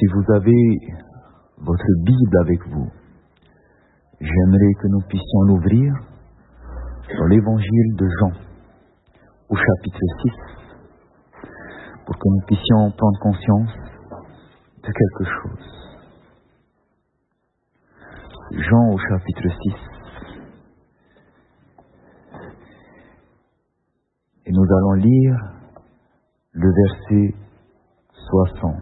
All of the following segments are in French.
Si vous avez votre Bible avec vous, j'aimerais que nous puissions l'ouvrir dans l'évangile de Jean, au chapitre 6, pour que nous puissions prendre conscience de quelque chose. Jean au chapitre 6. Et nous allons lire le verset 60.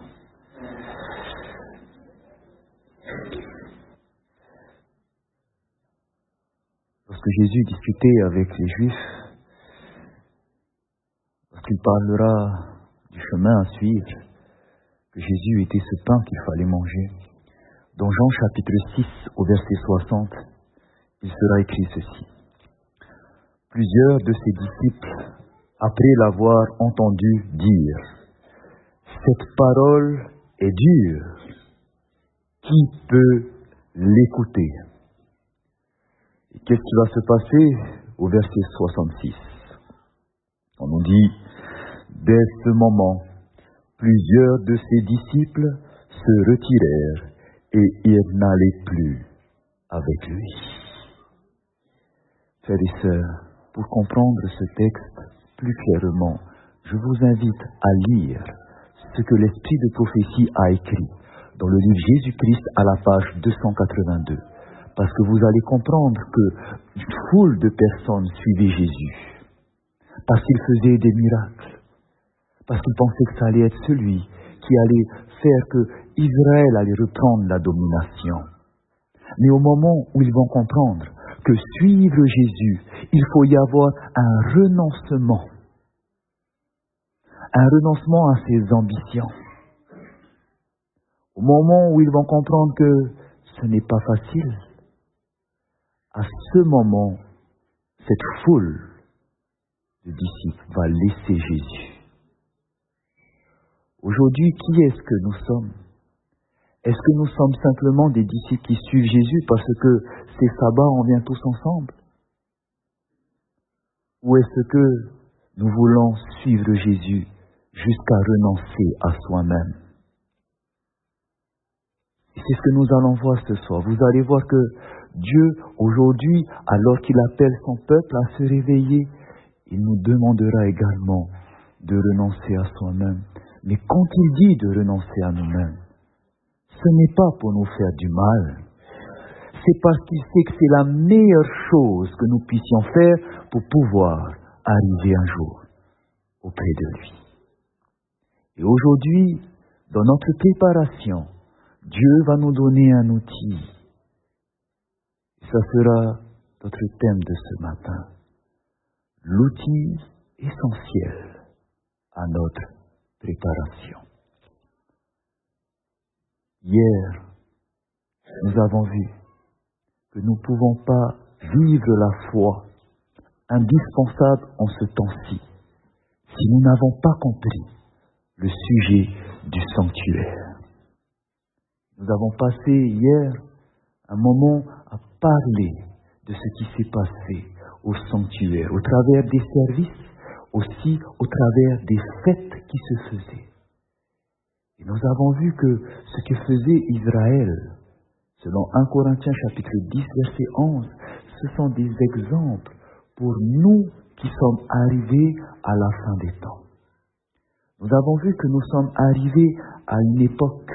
Lorsque Jésus discutait avec les Juifs, lorsqu'il parlera du chemin à suivre, que Jésus était ce pain qu'il fallait manger, dans Jean chapitre 6 au verset 60, il sera écrit ceci. Plusieurs de ses disciples, après l'avoir entendu dire « Cette parole est dure, qui peut l'écouter ?» Et qu'est-ce qui va se passer au verset 66? On nous dit « Dès ce moment, plusieurs de ses disciples se retirèrent et ils n'allaient plus avec lui. » Frères et sœurs, pour comprendre ce texte plus clairement, je vous invite à lire ce que l'Esprit de prophétie a écrit dans le livre Jésus-Christ à la page 282. Parce que vous allez comprendre que une foule de personnes suivaient Jésus. Parce qu'il faisait des miracles. Parce qu'il pensait que ça allait être celui qui allait faire que Israël allait reprendre la domination. Mais au moment où ils vont comprendre que suivre Jésus, il faut y avoir un renoncement. Un renoncement à ses ambitions. Au moment où ils vont comprendre que ce n'est pas facile, à ce moment, cette foule de disciples va laisser Jésus. Aujourd'hui, qui est-ce que nous sommes? Est-ce que nous sommes simplement des disciples qui suivent Jésus parce que c'est sabbat, on vient tous ensemble? Ou est-ce que nous voulons suivre Jésus jusqu'à renoncer à soi-même? Et c'est ce que nous allons voir ce soir. Vous allez voir que Dieu, aujourd'hui, alors qu'il appelle son peuple à se réveiller, il nous demandera également de renoncer à soi-même. Mais quand il dit de renoncer à nous-mêmes, ce n'est pas pour nous faire du mal. C'est parce qu'il sait que c'est la meilleure chose que nous puissions faire pour pouvoir arriver un jour auprès de lui. Et aujourd'hui, dans notre préparation, Dieu va nous donner un outil. Ça sera notre thème de ce matin. L'outil essentiel à notre préparation. Hier, nous avons vu que nous ne pouvons pas vivre la foi indispensable en ce temps-ci si nous n'avons pas compris le sujet du sanctuaire. Nous avons passé hier un moment à parler de ce qui s'est passé au sanctuaire, au travers des services, aussi au travers des fêtes qui se faisaient. Et nous avons vu que ce que faisait Israël, selon 1 Corinthiens chapitre 10, verset 11, ce sont des exemples pour nous qui sommes arrivés à la fin des temps. Nous avons vu que nous sommes arrivés à une époque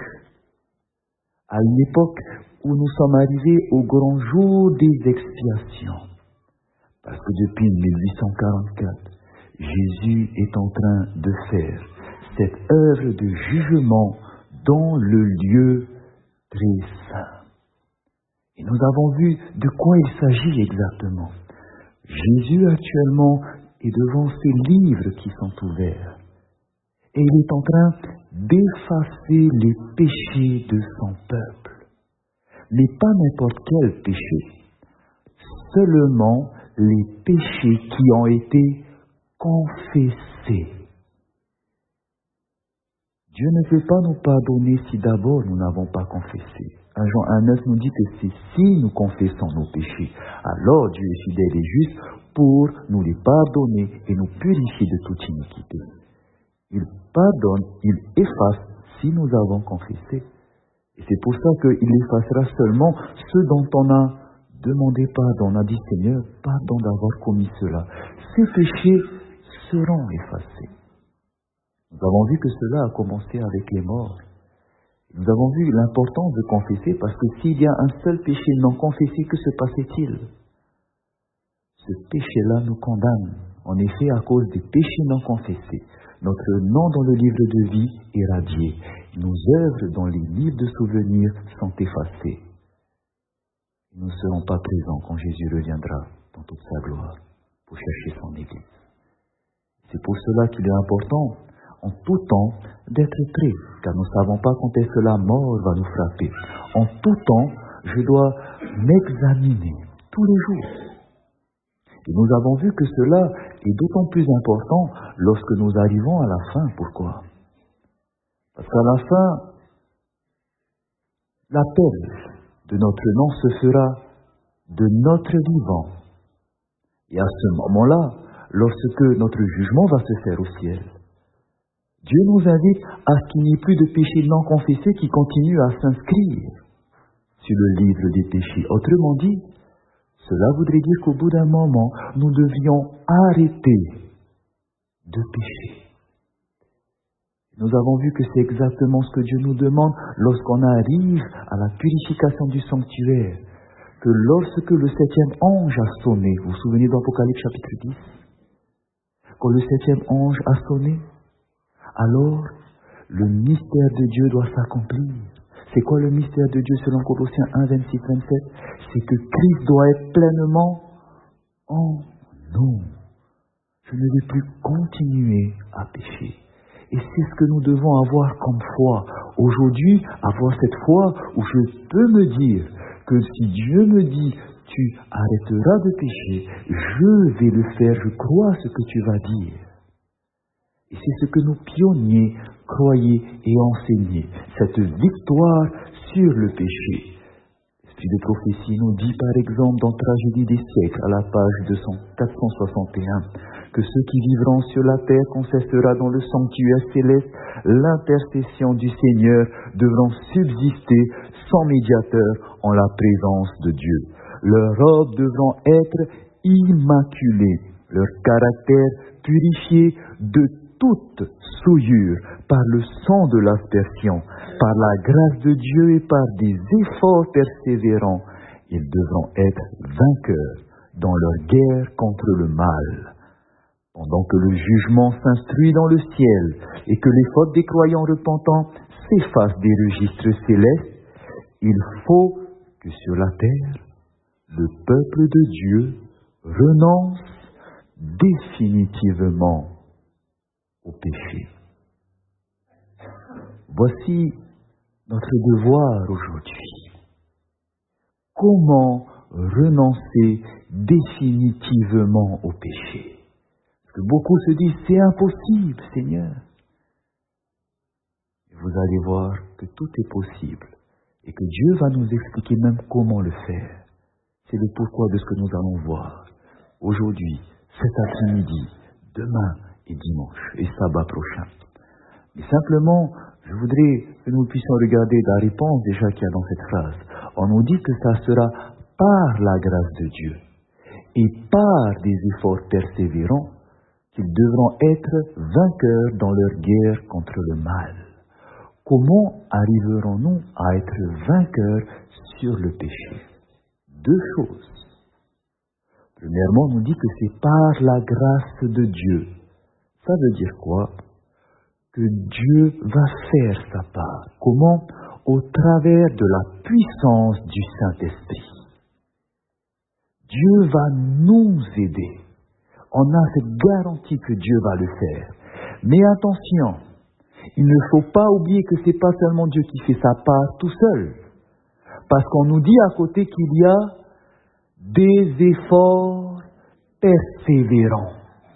où nous sommes arrivés au grand jour des expiations. Parce que depuis 1844, Jésus est en train de faire cette œuvre de jugement dans le lieu très saint. Et nous avons vu de quoi il s'agit exactement. Jésus actuellement est devant ces livres qui sont ouverts. Et il est en train d'effacer les péchés de son peuple. Mais pas n'importe quel péché. Seulement les péchés qui ont été confessés. Dieu ne peut pas nous pardonner si d'abord nous n'avons pas confessé. 1 Jean 1,9 nous dit que c'est si nous confessons nos péchés, alors Dieu est fidèle et juste pour nous les pardonner et nous purifier de toute iniquité. Il pardonne, il efface si nous avons confessé. Et c'est pour ça qu'il effacera seulement ceux dont on a demandé pardon. On a dit, Seigneur, pardon d'avoir commis cela. Ces péchés seront effacés. Nous avons vu que cela a commencé avec les morts. Nous avons vu l'importance de confesser, parce que s'il y a un seul péché non confessé, que se passait-il? Ce péché-là nous condamne. En effet, à cause des péchés non confessés, notre nom dans le livre de vie est radié. Nos œuvres dans les livres de souvenirs sont effacées. Nous ne serons pas présents quand Jésus reviendra dans toute sa gloire pour chercher son Église. C'est pour cela qu'il est important, en tout temps, d'être prêt, car nous ne savons pas quand est-ce que la mort va nous frapper. En tout temps, je dois m'examiner tous les jours. Et nous avons vu que cela est d'autant plus important lorsque nous arrivons à la fin. Pourquoi? Parce qu'à la fin, l'appel de notre nom se fera de notre vivant. Et à ce moment-là, lorsque notre jugement va se faire au ciel, Dieu nous invite à ce qu'il n'y ait plus de péchés non confessés qui continuent à s'inscrire sur le livre des péchés. Autrement dit, cela voudrait dire qu'au bout d'un moment, nous devions arrêter de pécher. Nous avons vu que c'est exactement ce que Dieu nous demande lorsqu'on arrive à la purification du sanctuaire. Que lorsque le 7e ange a sonné, vous vous souvenez d'Apocalypse chapitre 10? Quand le 7e ange a sonné, alors le mystère de Dieu doit s'accomplir. C'est quoi le mystère de Dieu selon Colossiens 1, 26, 27? C'est que Christ doit être pleinement en nous. Je ne vais plus continuer à pécher. Et c'est ce que nous devons avoir comme foi. Aujourd'hui, avoir cette foi où je peux me dire que si Dieu me dit « tu arrêteras de pécher », je vais le faire, je crois ce que tu vas dire. Et c'est ce que nos pionniers croyaient et enseignaient, cette victoire sur le péché. L'esprit de prophétie nous dit par exemple dans Tragédie des siècles, à la page 461, que ceux qui vivront sur la terre confessera dans le sanctuaire céleste l'intercession du Seigneur, devront subsister sans médiateur en la présence de Dieu. Leurs robes devront être immaculées, leur caractère purifié de toute souillure par le sang de l'aspersion, par la grâce de Dieu et par des efforts persévérants. Ils devront être vainqueurs dans leur guerre contre le mal. Pendant que le jugement s'instruit dans le ciel et que les fautes des croyants repentants s'effacent des registres célestes, il faut que sur la terre, le peuple de Dieu renonce définitivement au péché. Voici notre devoir aujourd'hui. Comment renoncer définitivement au péché? Parce que beaucoup se disent, c'est impossible, Seigneur. Et vous allez voir que tout est possible et que Dieu va nous expliquer même comment le faire. C'est le pourquoi de ce que nous allons voir aujourd'hui, cet après-midi, demain et dimanche et sabbat prochain. Mais simplement, je voudrais que nous puissions regarder la réponse déjà qu'il y a dans cette phrase. On nous dit que ça sera par la grâce de Dieu et par des efforts persévérants qu'ils devront être vainqueurs dans leur guerre contre le mal. Comment arriverons-nous à être vainqueurs sur le péché? Deux choses. Premièrement, on nous dit que c'est par la grâce de Dieu. Ça veut dire quoi? Que Dieu va faire sa part. Comment? Au travers de la puissance du Saint-Esprit. Dieu va nous aider. On a cette garantie que Dieu va le faire. Mais attention, il ne faut pas oublier que ce n'est pas seulement Dieu qui fait sa part tout seul. Parce qu'on nous dit à côté qu'il y a des efforts persévérants.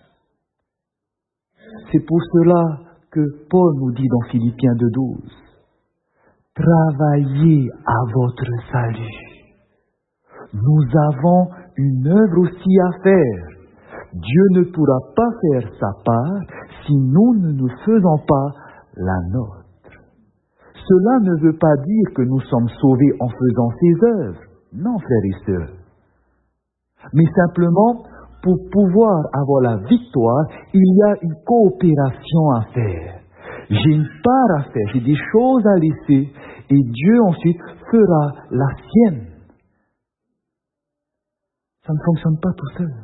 C'est pour cela que Paul nous dit dans Philippiens 2,12, travaillez à votre salut. Nous avons une œuvre aussi à faire. Dieu ne pourra pas faire sa part si nous ne nous faisons pas la nôtre. Cela ne veut pas dire que nous sommes sauvés en faisant ses œuvres. Non, frères et sœurs. Mais simplement, pour pouvoir avoir la victoire, il y a une coopération à faire. J'ai une part à faire, j'ai des choses à laisser, et Dieu ensuite fera la sienne. Ça ne fonctionne pas tout seul.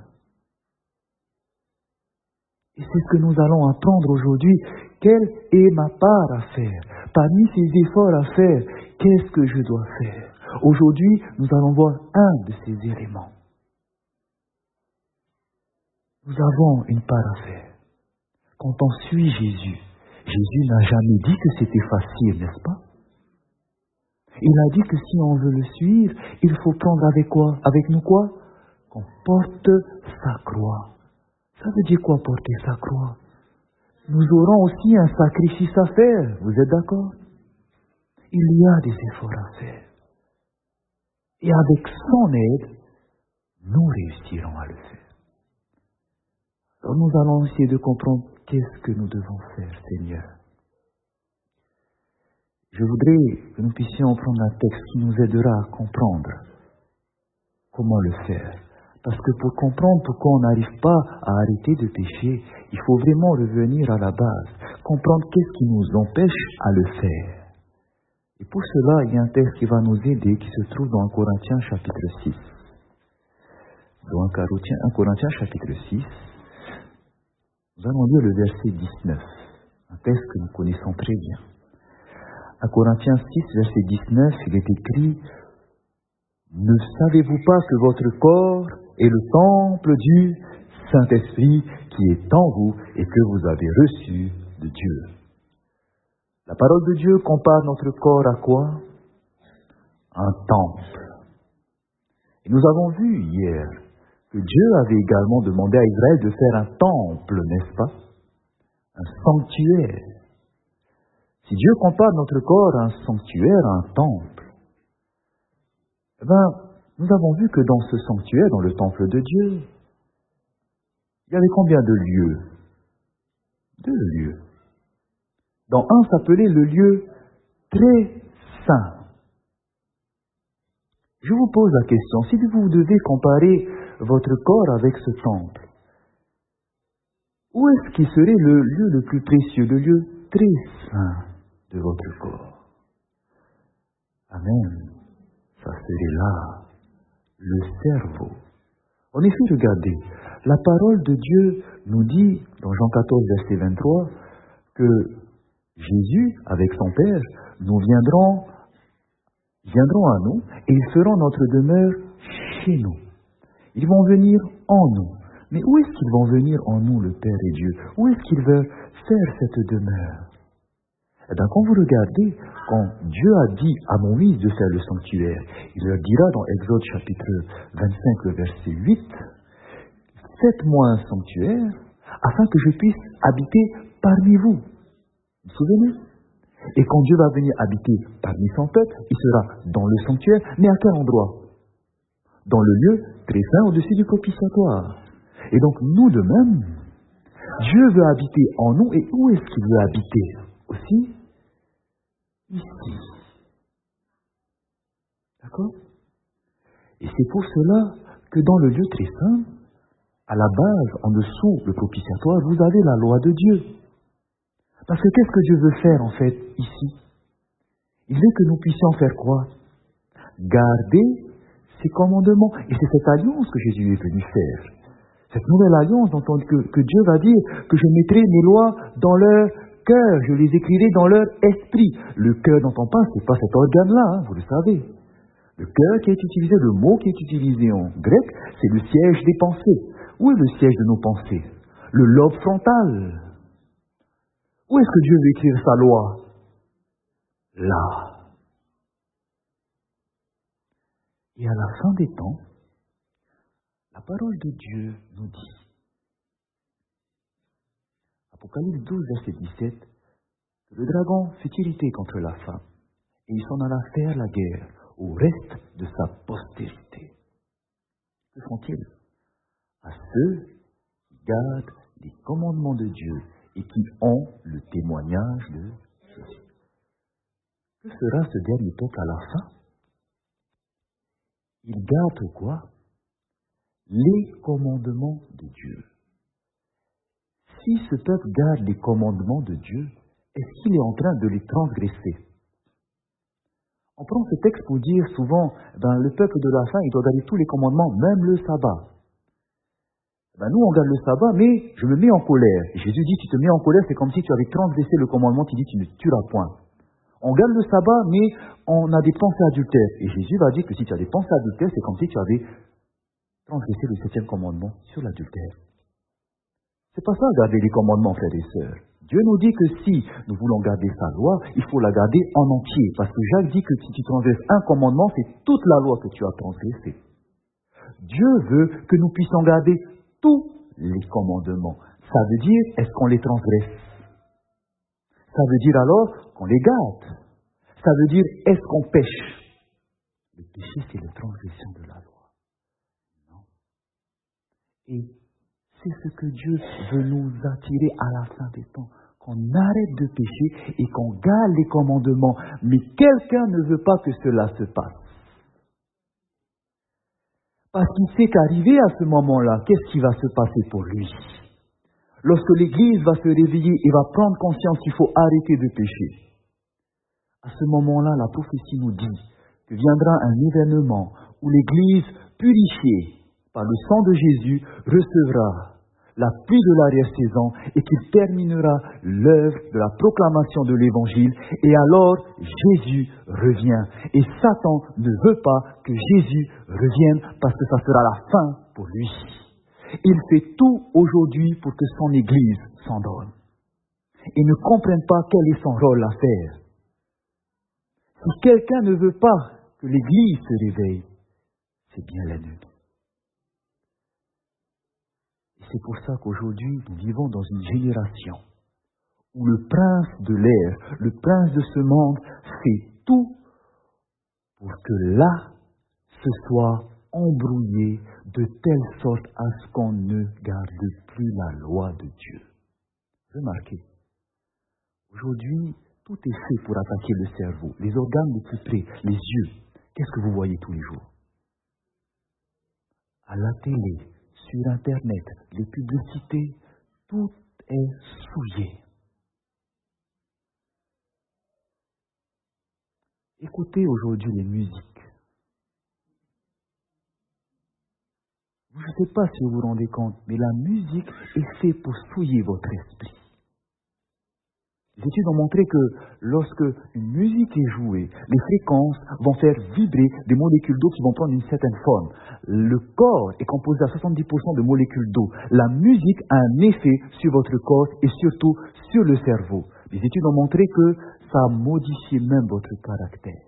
Et c'est ce que nous allons apprendre aujourd'hui. Quelle est ma part à faire? Parmi ces efforts à faire, qu'est-ce que je dois faire? Aujourd'hui, nous allons voir un de ces éléments. Nous avons une part à faire. Quand on suit Jésus, Jésus n'a jamais dit que c'était facile, n'est-ce pas? Il a dit que si on veut le suivre, il faut prendre avec quoi? Avec nous quoi? Qu'on porte sa croix. Ça veut dire quoi, porter sa croix? Nous aurons aussi un sacrifice à faire, vous êtes d'accord? Il y a des efforts à faire. Et avec son aide, nous réussirons à le faire. Alors nous allons essayer de comprendre qu'est-ce que nous devons faire, Seigneur. Je voudrais que nous puissions prendre un texte qui nous aidera à comprendre comment le faire. Parce que pour comprendre pourquoi on n'arrive pas à arrêter de pécher, il faut vraiment revenir à la base, comprendre qu'est-ce qui nous empêche à le faire. Et pour cela, il y a un texte qui va nous aider, qui se trouve dans 1 Corinthiens chapitre 6. Dans 1 Corinthiens chapitre 6, nous allons lire le verset 19, un texte que nous connaissons très bien. 1 Corinthiens 6, verset 19, il est écrit « Ne savez-vous pas que votre corps est le temple du Saint-Esprit qui est en vous et que vous avez reçu de Dieu ?» La parole de Dieu compare notre corps à quoi? Un temple. Et nous avons vu hier que Dieu avait également demandé à Israël de faire un temple, n'est-ce pas? Un sanctuaire. Si Dieu compare notre corps à un sanctuaire, à un temple, eh bien, nous avons vu que dans ce sanctuaire, dans le temple de Dieu, il y avait combien de lieux? 2 lieux. Dans un s'appelait le lieu très saint. Je vous pose la question, si vous devez comparer votre corps avec ce temple, où est-ce qui serait le lieu le plus précieux, le lieu très saint de votre corps? Amen. Ça serait là, le cerveau. En effet, regardez, la parole de Dieu nous dit, dans Jean 14, verset 23, que Jésus, avec son Père, nous viendront à nous et ils feront notre demeure chez nous. Ils vont venir en nous. Mais où est-ce qu'ils vont venir en nous, le Père et Dieu? Où est-ce qu'ils veulent faire cette demeure? Eh bien, quand vous regardez, quand Dieu a dit à Moïse de faire le sanctuaire, il leur dira dans Exode chapitre 25, le verset 8, « Faites-moi un sanctuaire afin que je puisse habiter parmi vous. » Vous vous souvenez? Et quand Dieu va venir habiter parmi son peuple, il sera dans le sanctuaire, mais à quel endroit? Dans le lieu très saint au-dessus du propitiatoire. Et donc, nous de même, Dieu veut habiter en nous, et où est-ce qu'il veut habiter? Aussi, ici. D'accord? Et c'est pour cela que dans le lieu très saint, à la base, en dessous le propitiatoire, vous avez la loi de Dieu. Parce que qu'est-ce que Dieu veut faire en fait ici? Il veut que nous puissions faire quoi? Garder ses commandements. Et c'est cette alliance que Jésus est venu faire. Cette nouvelle alliance que Dieu va dire que je mettrai mes lois dans leur cœur, je les écrirai dans leur esprit. Le cœur dont on parle, ce n'est pas cet organe-là, hein, vous le savez. Le cœur qui est utilisé, le mot qui est utilisé en grec, c'est le siège des pensées. Où est le siège de nos pensées? Le lobe frontal. Où est-ce que Dieu veut écrire sa loi? Là. Et à la fin des temps, la parole de Dieu nous dit, Apocalypse 12, verset 17, que le dragon fut irrité contre la femme, et il s'en alla faire la guerre au reste de sa postérité. Que font-ils? À ceux qui gardent les commandements de Dieu et qui ont le témoignage de Jésus. Que sera ce dernier peuple à la fin? Il garde quoi? Les commandements de Dieu. Si ce peuple garde les commandements de Dieu, est-ce qu'il est en train de les transgresser? On prend ce texte pour dire souvent, le peuple de la fin, il doit garder tous les commandements, même le sabbat. Nous, on garde le sabbat, mais je me mets en colère. Et Jésus dit, tu te mets en colère, c'est comme si tu avais transgressé le commandement qui dit, tu ne tueras point. On garde le sabbat, mais on a des pensées adultères. Et Jésus va dire que si tu as des pensées adultères, c'est comme si tu avais transgressé le 7e commandement sur l'adultère. C'est pas ça, garder les commandements, frères et sœurs. Dieu nous dit que si nous voulons garder sa loi, il faut la garder en entier. Parce que Jacques dit que si tu transgresses un commandement, c'est toute la loi que tu as transgressée. Dieu veut que nous puissions garder tous les commandements. Ça veut dire, est-ce qu'on les transgresse? Ça veut dire alors qu'on les garde. Ça veut dire, est-ce qu'on pêche? Le péché, c'est la transgression de la loi. Non. Et c'est ce que Dieu veut nous attirer à la fin des temps. Qu'on arrête de pécher et qu'on garde les commandements. Mais quelqu'un ne veut pas que cela se passe. Parce qu'il sait qu'arrivé à ce moment-là, qu'est-ce qui va se passer pour lui? Lorsque l'Église va se réveiller et va prendre conscience qu'il faut arrêter de pécher, à ce moment-là, la prophétie nous dit que viendra un événement où l'Église, purifiée par le sang de Jésus, recevra la pluie de l'arrière-saison et qu'il terminera l'œuvre de la proclamation de l'Évangile. Et alors, Jésus revient. Et Satan ne veut pas que Jésus revienne parce que ça sera la fin pour lui. Il fait tout aujourd'hui pour que son Église s'endorme et ne comprenne pas quel est son rôle à faire. Si quelqu'un ne veut pas que l'Église se réveille, c'est bien l'ennemi. Et c'est pour ça qu'aujourd'hui, nous vivons dans une génération où le prince de l'air, le prince de ce monde, fait tout pour que là, ce soit embrouillé de telle sorte à ce qu'on ne garde plus la loi de Dieu. Remarquez, aujourd'hui, tout est fait pour attaquer le cerveau, les organes les plus près, les yeux. Qu'est-ce que vous voyez tous les jours? À la télé, sur Internet, les publicités, tout est souillé. Écoutez aujourd'hui les musiques. Je ne sais pas si vous vous rendez compte, mais la musique est faite pour souiller votre esprit. Les études ont montré que lorsque une musique est jouée, les fréquences vont faire vibrer des molécules d'eau qui vont prendre une certaine forme. Le corps est composé à 70% de molécules d'eau. La musique a un effet sur votre corps et surtout sur le cerveau. Les études ont montré que ça a modifié même votre caractère.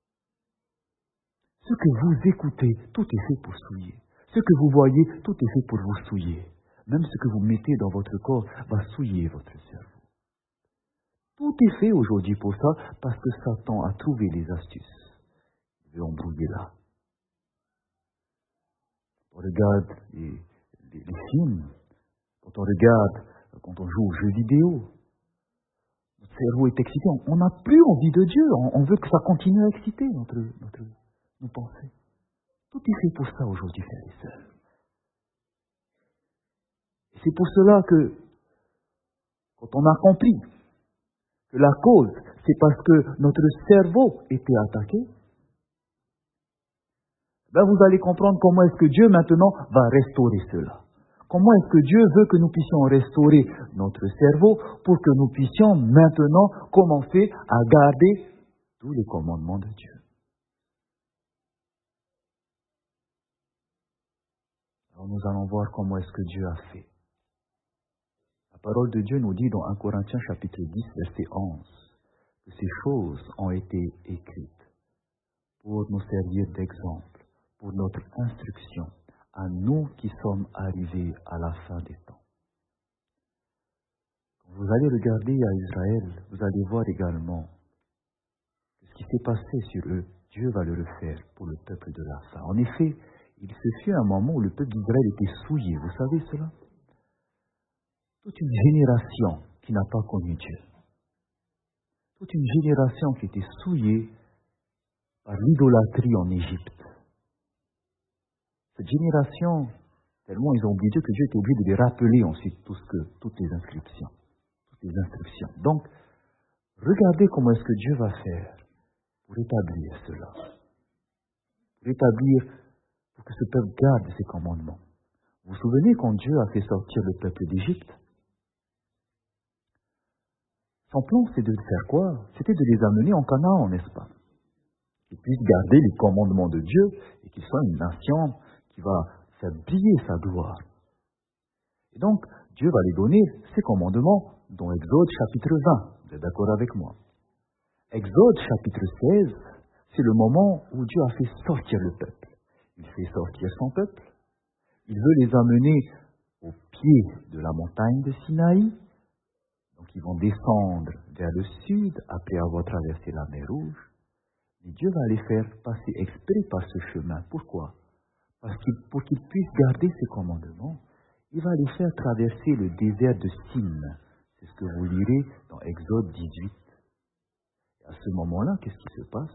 Ce que vous écoutez, tout est fait pour souiller. Ce que vous voyez, tout est fait pour vous souiller. Même ce que vous mettez dans votre corps va souiller votre cerveau. Tout est fait aujourd'hui pour ça, parce que Satan a trouvé les astuces. Il veut embrouiller là. On regarde les films, quand on joue aux jeux vidéo, notre cerveau est excité. On n'a plus envie de Dieu. On veut que ça continue à exciter nos pensées. Tout est fait pour ça aujourd'hui, frères et sœurs. Et c'est pour cela que, quand on a compris que la cause, c'est parce que notre cerveau était attaqué, vous allez comprendre comment est-ce que Dieu maintenant va restaurer cela. Comment est-ce que Dieu veut que nous puissions restaurer notre cerveau pour que nous puissions maintenant commencer à garder tous les commandements de Dieu. Alors nous allons voir comment est-ce que Dieu a fait. La parole de Dieu nous dit dans 1 Corinthiens chapitre 10, verset 11, que ces choses ont été écrites pour nous servir d'exemple, pour notre instruction, à nous qui sommes arrivés à la fin des temps. Quand vous allez regarder à Israël, vous allez voir également que ce qui s'est passé sur eux, Dieu va le refaire pour le peuple de la fin. En effet, il se fut un moment où le peuple d'Israël était souillé. Vous savez cela? Toute une génération qui n'a pas connu Dieu. toute une génération qui était souillée par l'idolâtrie en Égypte. Cette génération, tellement ils ont oublié Dieu que Dieu était obligé de les rappeler ensuite toutes les inscriptions. Donc, regardez comment est-ce que Dieu va faire pour établir cela. Pour que ce peuple garde ses commandements. Vous vous souvenez quand Dieu a fait sortir le peuple d'Égypte? Son plan, c'est de faire quoi? C'était de les amener en Canaan, n'est-ce pas? Qu'ils puissent garder les commandements de Dieu et qu'ils soient une nation qui va faire briller sa gloire. Et donc, Dieu va les donner ses commandements dans Exode chapitre 20. Vous êtes d'accord avec moi? Exode chapitre 16, c'est le moment où Dieu a fait sortir le peuple. Il fait sortir son peuple. Il veut les amener au pied de la montagne de Sinaï. Donc ils vont descendre vers le sud après avoir traversé la mer Rouge. Et Dieu va les faire passer exprès par ce chemin. Pourquoi? Parce que pour qu'ils puissent garder ses commandements, il va les faire traverser le désert de Sin. C'est ce que vous lirez dans Exode 18. Et à ce moment-là, qu'est-ce qui se passe?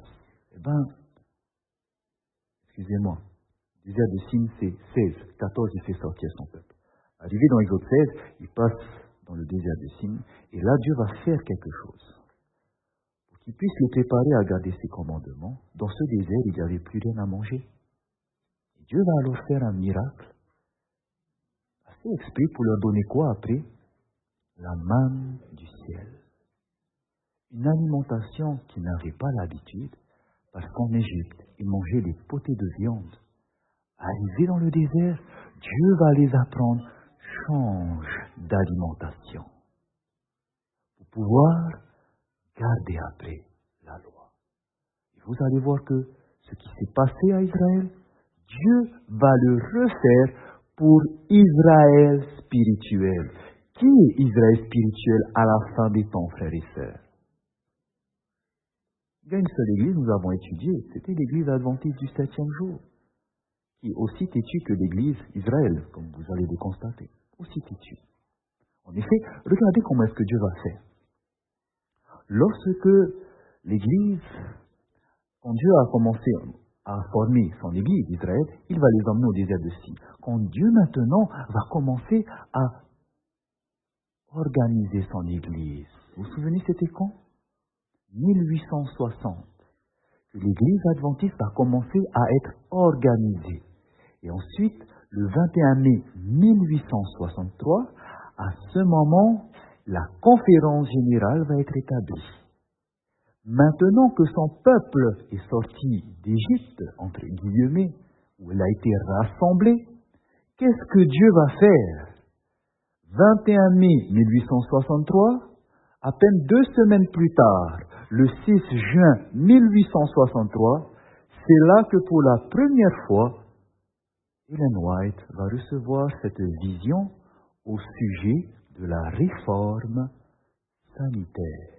Excusez-moi, le désert de Sin, c'est 16. 14, il fait sortir son peuple. Arrivé dans Exode 16, il passe dans le désert de Sin, et là, Dieu va faire quelque chose. Pour qu'il puisse les préparer à garder ses commandements, dans ce désert, il n'y avait plus rien à manger. Et Dieu va alors faire un miracle, assez exprès pour leur donner quoi après? La manne du ciel. Une alimentation qu'ils n'avaient pas l'habitude, parce qu'en Égypte, ils mangeaient des potées de viande. Arrivés dans le désert, Dieu va les apprendre, change d'alimentation, pour pouvoir garder après la loi. Et vous allez voir que ce qui s'est passé à Israël, Dieu va le refaire pour Israël spirituel. Qui est Israël spirituel à la fin des temps, frères et sœurs? Il y a une seule église, nous avons étudié, c'était l'église adventiste du 7e jour, qui est aussi têtue que l'église Israël, comme vous allez le constater, aussi têtue. En effet, regardez comment est-ce que Dieu va faire. Lorsque l'église, quand Dieu a commencé à former son église d'Israël, il va les emmener au désert de Sin. Quand Dieu maintenant va commencer à organiser son église, vous vous souvenez c'était quand? 1860. Que l'église adventiste va commencer à être organisée. Et ensuite, le 21 mai 1863, à ce moment, la conférence générale va être établie. Maintenant que son peuple est sorti d'Égypte, entre guillemets, où il a été rassemblé, qu'est-ce que Dieu va faire? 21 mai 1863, à peine 2 semaines plus tard, le 6 juin 1863, c'est là que pour la première fois, Ellen White va recevoir cette vision au sujet de la réforme sanitaire.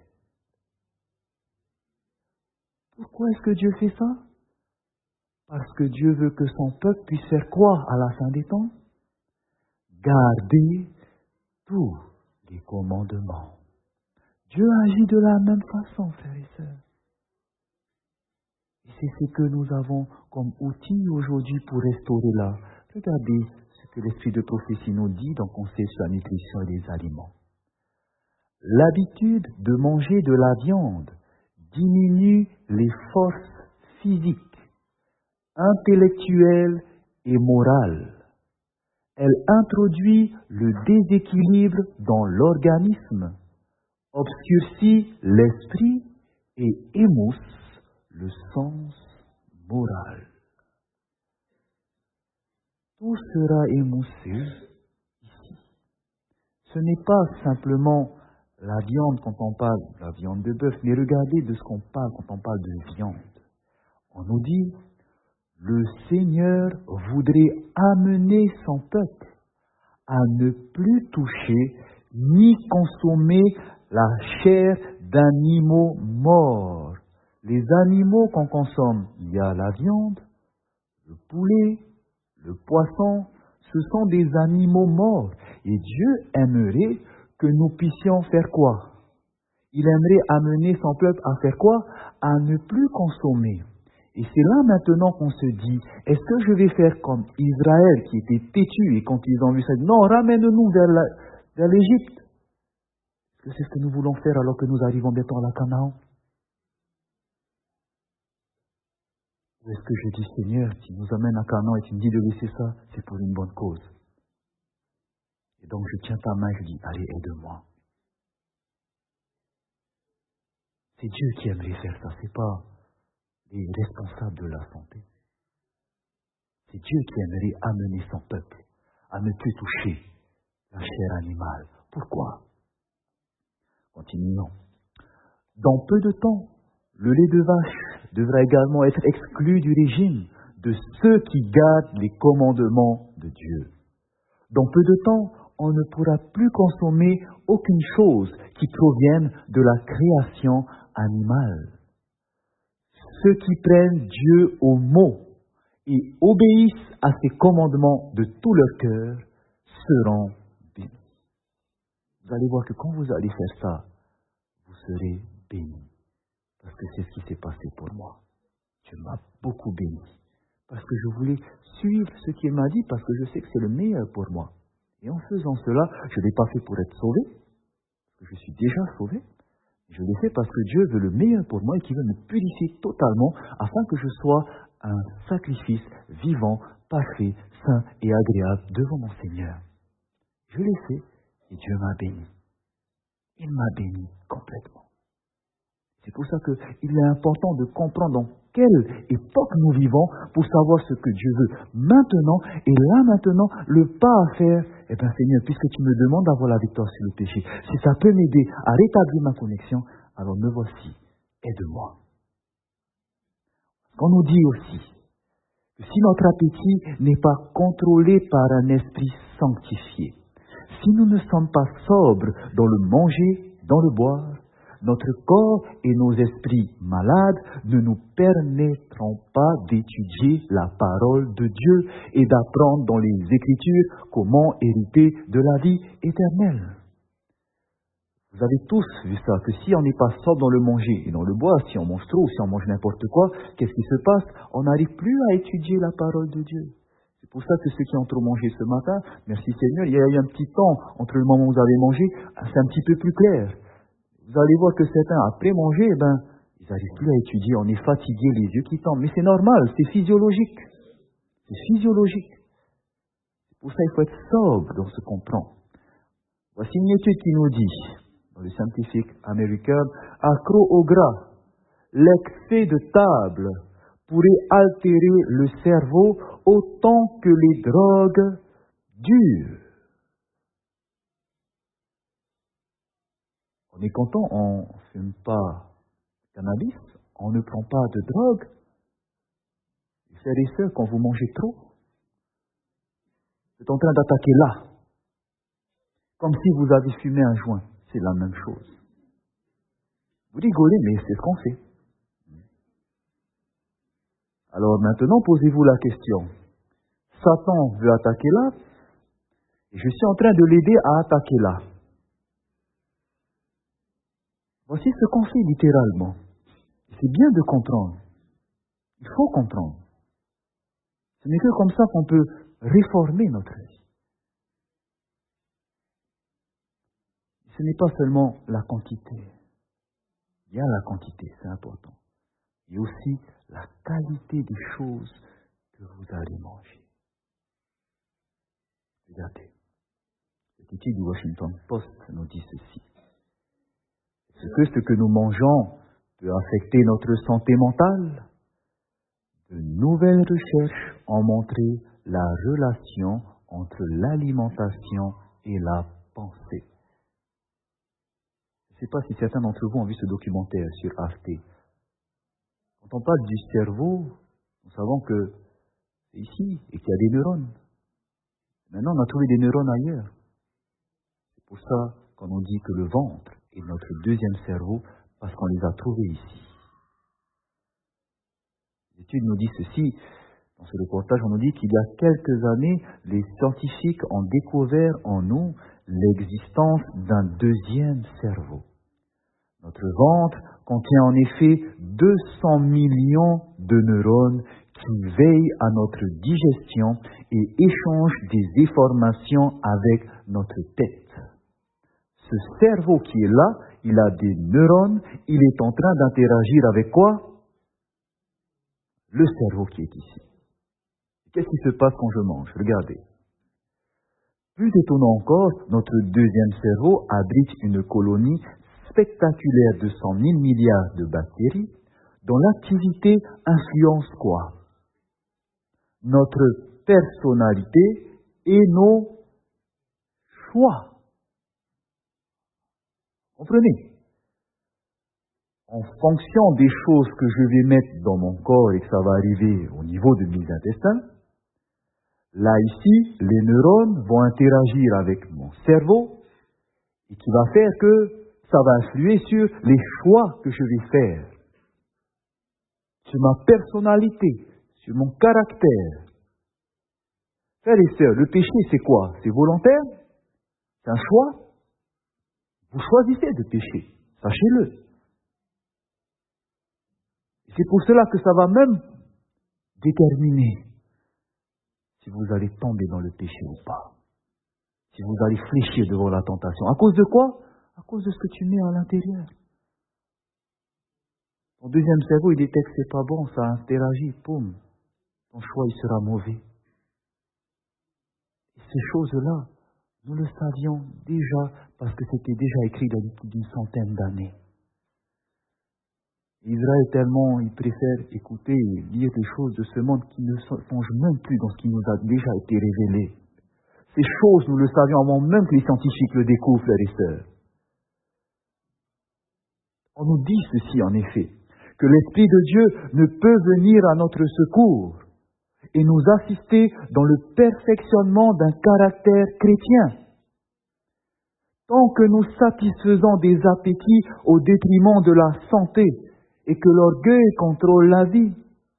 Pourquoi est-ce que Dieu fait ça? Parce que Dieu veut que son peuple puisse faire quoi à la fin des temps? Garder tous les commandements. Dieu agit de la même façon, frères et sœurs. Et c'est ce que nous avons comme outil aujourd'hui pour restaurer là. Regardez ce que l'Esprit de prophétie nous dit dans Conseil sur la nutrition et les aliments. L'habitude de manger de la viande diminue les forces physiques, intellectuelles et morales. Elle introduit le déséquilibre dans l'organisme, obscurcit l'esprit et émousse le sens moral. Tout sera émoussé ici. Ce n'est pas simplement la viande quand on parle de la viande de bœuf, mais regardez de ce qu'on parle quand on parle de viande. On nous dit, le Seigneur voudrait amener son peuple à ne plus toucher ni consommer la chair d'animaux morts. Les animaux qu'on consomme, il y a la viande, le poulet, le poisson, ce sont des animaux morts. Et Dieu aimerait que nous puissions faire quoi? Il aimerait amener son peuple à faire quoi? À ne plus consommer. Et c'est là maintenant qu'on se dit, est-ce que je vais faire comme Israël qui était têtu et quand ils ont vu ça, non, ramène-nous vers l'Égypte. Est-ce que c'est ce que nous voulons faire alors que nous arrivons bientôt à la Canaan? Ou est-ce que je dis, Seigneur, tu nous amènes à Canaan et tu me dis de laisser ça, c'est pour une bonne cause. Et donc je tiens ta main et je dis, allez, aide-moi. C'est Dieu qui aimerait faire ça, c'est pas les responsables de la santé. C'est Dieu qui aimerait amener son peuple à ne plus toucher la chair animale. Pourquoi? Continuons. Dans peu de temps, le lait de vache devra également être exclu du régime de ceux qui gardent les commandements de Dieu. Dans peu de temps, on ne pourra plus consommer aucune chose qui provienne de la création animale. Ceux qui prennent Dieu au mot et obéissent à ses commandements de tout leur cœur seront bénis. Vous allez voir que quand vous allez faire ça, vous serez bénis. Parce que c'est ce qui s'est passé pour moi. Dieu m'a beaucoup béni. Parce que je voulais suivre ce qu'il m'a dit, parce que je sais que c'est le meilleur pour moi. Et en faisant cela, je ne l'ai pas fait pour être sauvé, parce que je suis déjà sauvé. Je l'ai fait parce que Dieu veut le meilleur pour moi et qu'il veut me purifier totalement afin que je sois un sacrifice vivant, parfait, saint et agréable devant mon Seigneur. Je l'ai fait et Dieu m'a béni. Il m'a béni complètement. C'est pour ça qu'il est important de comprendre dans quelle époque nous vivons pour savoir ce que Dieu veut maintenant. Et là maintenant, le pas à faire, eh bien Seigneur, puisque tu me demandes d'avoir la victoire sur le péché, si ça peut m'aider à rétablir ma connexion, alors me voici, aide-moi. On nous dit aussi que si notre appétit n'est pas contrôlé par un esprit sanctifié, si nous ne sommes pas sobres dans le manger, dans le boire, notre corps et nos esprits malades ne nous permettront pas d'étudier la parole de Dieu et d'apprendre dans les Écritures comment hériter de la vie éternelle. Vous avez tous vu ça, que si on n'est pas sobre dans le manger et dans le boire, si on mange trop ou si on mange n'importe quoi, qu'est-ce qui se passe? On n'arrive plus à étudier la parole de Dieu. C'est pour ça que ceux qui ont trop mangé ce matin, merci Seigneur, il y a eu un petit temps entre le moment où vous avez mangé, c'est un petit peu plus clair. Vous allez voir que certains, après manger, ils n'arrivent plus à étudier, on est fatigué, les yeux qui tombent. Mais c'est normal, c'est physiologique. C'est physiologique. C'est pour ça qu'il faut être sobre dans ce qu'on prend. Voici une étude qui nous dit, dans le Scientific American, accro au gras, l'excès de table pourrait altérer le cerveau autant que les drogues dures. On est content, on ne fume pas de cannabis, on ne prend pas de drogue. Les frères et sœurs, quand vous mangez trop, vous êtes en train d'attaquer là. Comme si vous avez fumé un joint. C'est la même chose. Vous rigolez, mais c'est ce qu'on fait. Alors maintenant, posez-vous la question. Satan veut attaquer là, et je suis en train de l'aider à attaquer là. Voici ce qu'on fait littéralement. C'est bien de comprendre. Il faut comprendre. Ce n'est que comme ça qu'on peut réformer notre vie. Ce n'est pas seulement la quantité. Il y a la quantité, c'est important. Il y a aussi la qualité des choses que vous allez manger. Regardez. Cette étude du Washington Post nous dit ceci. Ce que nous mangeons peut affecter notre santé mentale. De nouvelles recherches ont montré la relation entre l'alimentation et la pensée. Je ne sais pas si certains d'entre vous ont vu ce documentaire sur Arte. Quand on parle du cerveau, nous savons que c'est ici et qu'il y a des neurones. Maintenant, on a trouvé des neurones ailleurs. C'est pour ça qu'on nous dit que le ventre est notre deuxième cerveau, parce qu'on les a trouvés ici. L'étude nous dit ceci. Dans ce reportage, on nous dit qu'il y a quelques années, les scientifiques ont découvert en nous l'existence d'un deuxième cerveau. Notre ventre contient en effet 200 millions de neurones qui veillent à notre digestion et échangent des informations avec notre tête. Ce cerveau qui est là, il a des neurones, il est en train d'interagir avec quoi? Le cerveau qui est ici. Qu'est-ce qui se passe quand je mange? Regardez. Plus étonnant encore, notre deuxième cerveau abrite une colonie spectaculaire de 100 000 milliards de bactéries dont l'activité influence quoi? Notre personnalité et nos choix. Comprenez? En fonction des choses que je vais mettre dans mon corps et que ça va arriver au niveau de mes intestins, là ici, les neurones vont interagir avec mon cerveau et qui va faire que ça va influer sur les choix que je vais faire, sur ma personnalité, sur mon caractère. Frères et sœurs, le péché c'est quoi? C'est volontaire? C'est un choix? Vous choisissez de pécher, sachez-le. C'est pour cela que ça va même déterminer si vous allez tomber dans le péché ou pas. Si vous allez fléchir devant la tentation. À cause de quoi? À cause de ce que tu mets à l'intérieur. Ton deuxième cerveau, il détecte que c'est pas bon, ça interagit, poum. Ton choix, il sera mauvais. Et ces choses-là, nous le savions déjà parce que c'était déjà écrit il y a plus d'une centaine d'années. Israël, tellement, il préfère écouter et lire des choses de ce monde qui ne songent même plus dans ce qui nous a déjà été révélé. Ces choses, nous le savions avant même que les scientifiques le découvrent, frères et sœurs. On nous dit ceci, en effet, que l'Esprit de Dieu ne peut venir à notre secours et nous assister dans le perfectionnement d'un caractère chrétien. Tant que nous satisfaisons des appétits au détriment de la santé et que l'orgueil contrôle la vie.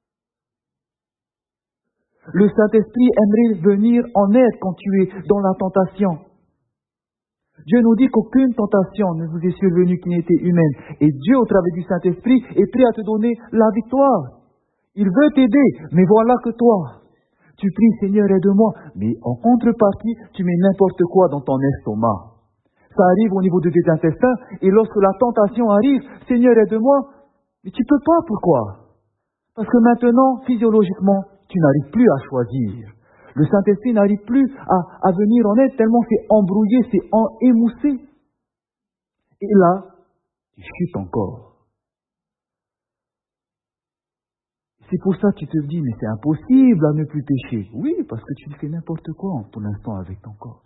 Le Saint-Esprit aimerait venir en aide quand tu es dans la tentation. Dieu nous dit qu'aucune tentation ne vous est survenue qui n'ait été humaine. Et Dieu, au travers du Saint-Esprit, est prêt à te donner la victoire. Il veut t'aider, mais voilà que toi, tu pries, Seigneur, aide-moi. Mais en contrepartie, tu mets n'importe quoi dans ton estomac. Ça arrive au niveau de tes intestins, et lorsque la tentation arrive, Seigneur, aide-moi. Mais tu peux pas, pourquoi? Parce que maintenant, physiologiquement, tu n'arrives plus à choisir. Le Saint-Esprit n'arrive plus à venir en aide tellement c'est embrouillé, c'est émoussé. Et là, tu chutes encore. C'est pour ça que tu te dis, mais c'est impossible à ne plus pécher. Oui, parce que tu fais n'importe quoi pour l'instant avec ton corps.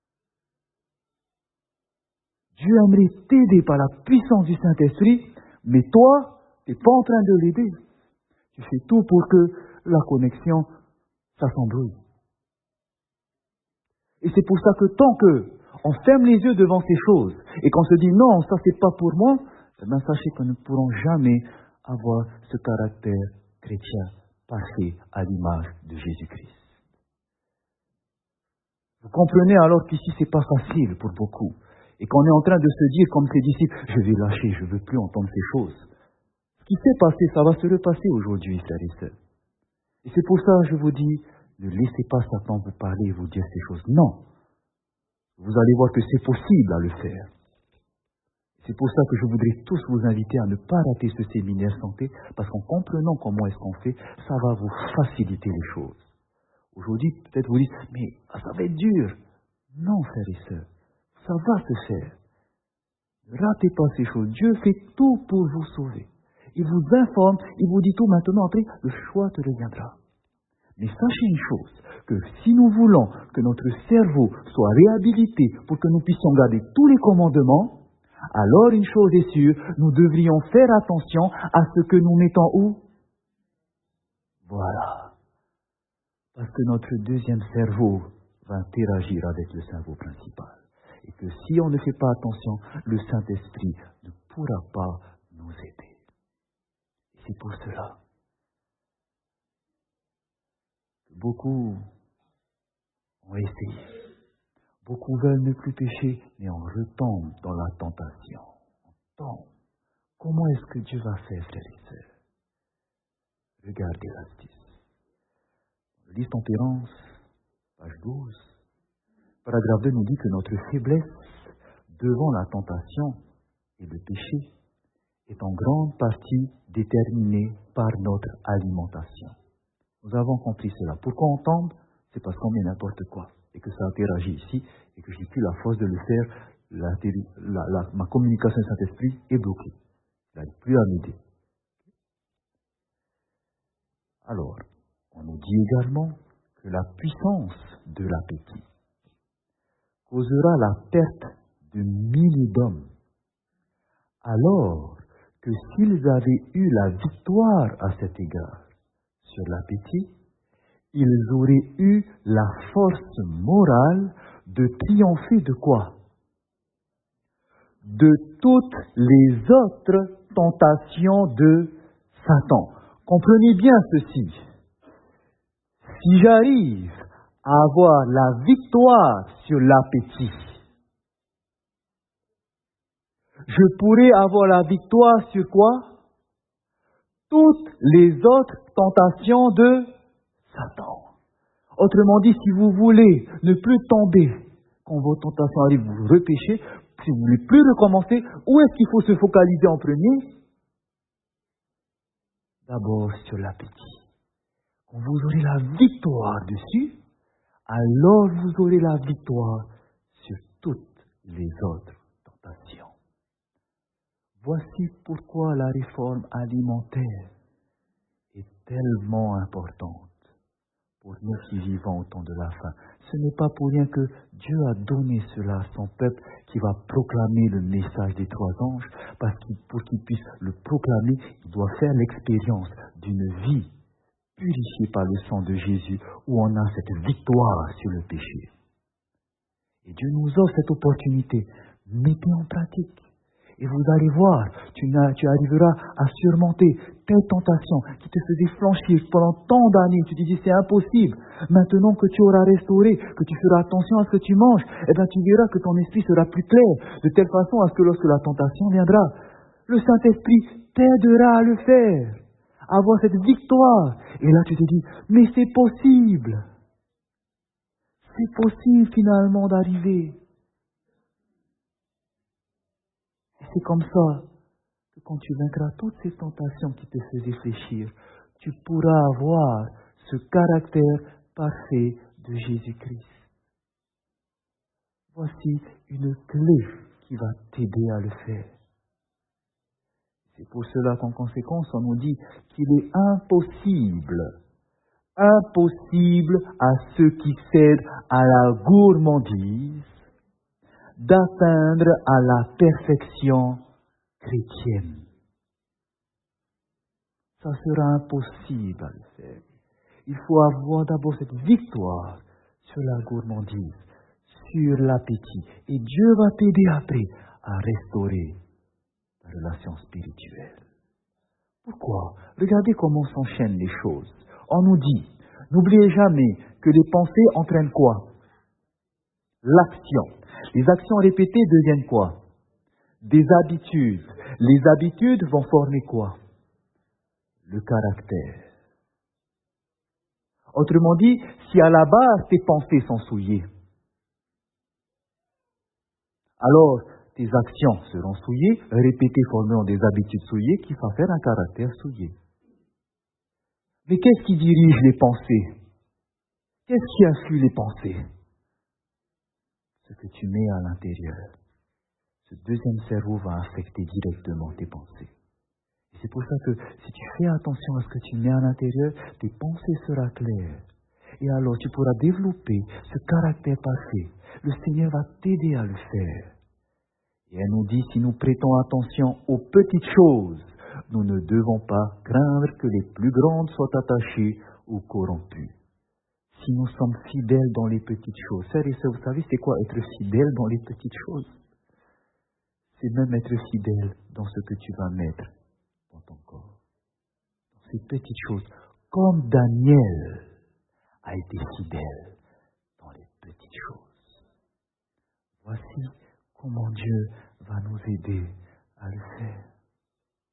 Dieu aimerait t'aider par la puissance du Saint-Esprit, mais toi, tu n'es pas en train de l'aider. Tu fais tout pour que la connexion, ça s'embrouille. Et c'est pour ça que tant qu'on ferme les yeux devant ces choses, et qu'on se dit non, ça c'est pas pour moi, eh bien sachez que nous ne pourrons jamais avoir ce caractère chrétien parfait à l'image de Jésus-Christ. Vous comprenez alors qu'ici c'est pas facile pour beaucoup, et qu'on est en train de se dire comme ses disciples, je vais lâcher, je ne veux plus entendre ces choses. Ce qui s'est passé, ça va se repasser aujourd'hui, frères et sœurs. Et c'est pour ça que je vous dis, ne laissez pas Satan vous parler et vous dire ces choses. Non. Vous allez voir que c'est possible à le faire. C'est pour ça que je voudrais tous vous inviter à ne pas rater ce séminaire santé, parce qu'en comprenant comment est-ce qu'on fait, ça va vous faciliter les choses. Aujourd'hui, peut-être vous dites, mais ça va être dur. Non, frères et sœurs, ça va se faire. Ne ratez pas ces choses. Dieu fait tout pour vous sauver. Il vous informe, il vous dit tout maintenant, après, le choix te reviendra. Mais sachez une chose, que si nous voulons que notre cerveau soit réhabilité pour que nous puissions garder tous les commandements, alors une chose est sûre, nous devrions faire attention à ce que nous mettons où? Voilà. Parce que notre deuxième cerveau va interagir avec le cerveau principal. Et que si on ne fait pas attention, le Saint-Esprit ne pourra pas nous aider. Et c'est pour cela que beaucoup ont essayé. Beaucoup veulent ne plus pécher, mais on retombe dans la tentation. On tombe. Comment est-ce que Dieu va faire, frères et sœurs? Regardez l'astuce. Le livre Tempérance, page 12, paragraphe 2 nous dit que notre faiblesse devant la tentation et le péché est en grande partie déterminée par notre alimentation. Nous avons compris cela. Pourquoi on tombe? C'est parce qu'on met n'importe quoi et que ça interagit ici et que je n'ai plus la force de le faire. Ma communication avec le Saint-Esprit est bloquée. Il n'arrive plus à m'aider. Alors, on nous dit également que la puissance de l'appétit causera la perte de milliers d'hommes, alors que s'ils avaient eu la victoire à cet égard sur l'appétit, ils auraient eu la force morale de triompher de quoi? De toutes les autres tentations de Satan. Comprenez bien ceci. Si j'arrive à avoir la victoire sur l'appétit, je pourrais avoir la victoire sur quoi? Toutes les autres tentations de Satan. Autrement dit, si vous voulez ne plus tomber quand vos tentations arrivent, vous repêchez, si vous ne voulez plus recommencer, où est-ce qu'il faut se focaliser en premier? D'abord sur l'appétit. Quand vous aurez la victoire dessus, alors vous aurez la victoire sur toutes les autres tentations. Voici pourquoi la réforme alimentaire est tellement importante pour nous qui vivons au temps de la fin. Ce n'est pas pour rien que Dieu a donné cela à son peuple qui va proclamer le message des 3 anges, parce que pour qu'il puisse le proclamer, il doit faire l'expérience d'une vie purifiée par le sang de Jésus, où on a cette victoire sur le péché. Et Dieu nous offre cette opportunité. Mettez en pratique. Et vous allez voir, tu arriveras à surmonter telle tentation qui te faisait flanchir pendant tant d'années. Tu te dis c'est impossible. Maintenant que tu auras restauré, que tu feras attention à ce que tu manges, eh bien tu verras que ton esprit sera plus clair, de telle façon à ce que lorsque la tentation viendra, le Saint-Esprit t'aidera à le faire, à avoir cette victoire. Et là tu te dis, mais c'est possible. C'est possible finalement d'arriver. C'est comme ça que quand tu vaincras toutes ces tentations qui te faisaient fléchir, tu pourras avoir ce caractère parfait de Jésus-Christ. Voici une clé qui va t'aider à le faire. C'est pour cela qu'en conséquence, on nous dit qu'il est impossible à ceux qui cèdent à la gourmandise d'atteindre à la perfection chrétienne. Ça sera impossible à le faire. Il faut avoir d'abord cette victoire sur la gourmandise, sur l'appétit. Et Dieu va t'aider après à restaurer la relation spirituelle. Pourquoi? Regardez comment s'enchaînent les choses. On nous dit, n'oubliez jamais que les pensées entraînent quoi? L'action. Les actions répétées deviennent quoi? Des habitudes. Les habitudes vont former quoi? Le caractère. Autrement dit, si à la base tes pensées sont souillées, alors tes actions seront souillées, répétées formeront des habitudes souillées qui vont faire un caractère souillé. Mais qu'est-ce qui dirige les pensées? Qu'est-ce qui influe les pensées? Ce que tu mets à l'intérieur. Ce deuxième cerveau va affecter directement tes pensées. Et c'est pour ça que si tu fais attention à ce que tu mets à l'intérieur, tes pensées seront claires. Et alors tu pourras développer ce caractère parfait. Le Seigneur va t'aider à le faire. Et elle nous dit, si nous prêtons attention aux petites choses, nous ne devons pas craindre que les plus grandes soient attachées ou corrompues. Si nous sommes fidèles dans les petites choses, frères et sœurs, vous savez c'est quoi être fidèle dans les petites choses? C'est même être fidèle dans ce que tu vas mettre dans ton corps. Dans ces petites choses, comme Daniel a été fidèle dans les petites choses. Voici comment Dieu va nous aider à le faire.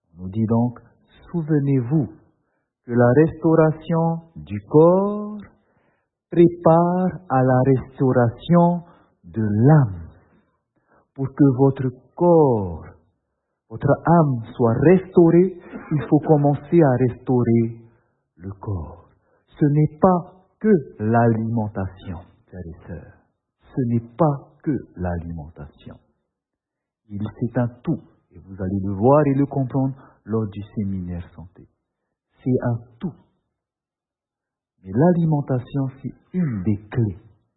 On nous dit donc, souvenez-vous que la restauration du corps prépare à la restauration de l'âme. Pour que votre corps, votre âme soit restaurée, il faut commencer à restaurer le corps. Ce n'est pas que l'alimentation, frères et sœurs. Ce n'est pas que l'alimentation. C'est un tout, et vous allez le voir et le comprendre lors du séminaire santé. C'est un tout. Mais l'alimentation, c'est une des clés.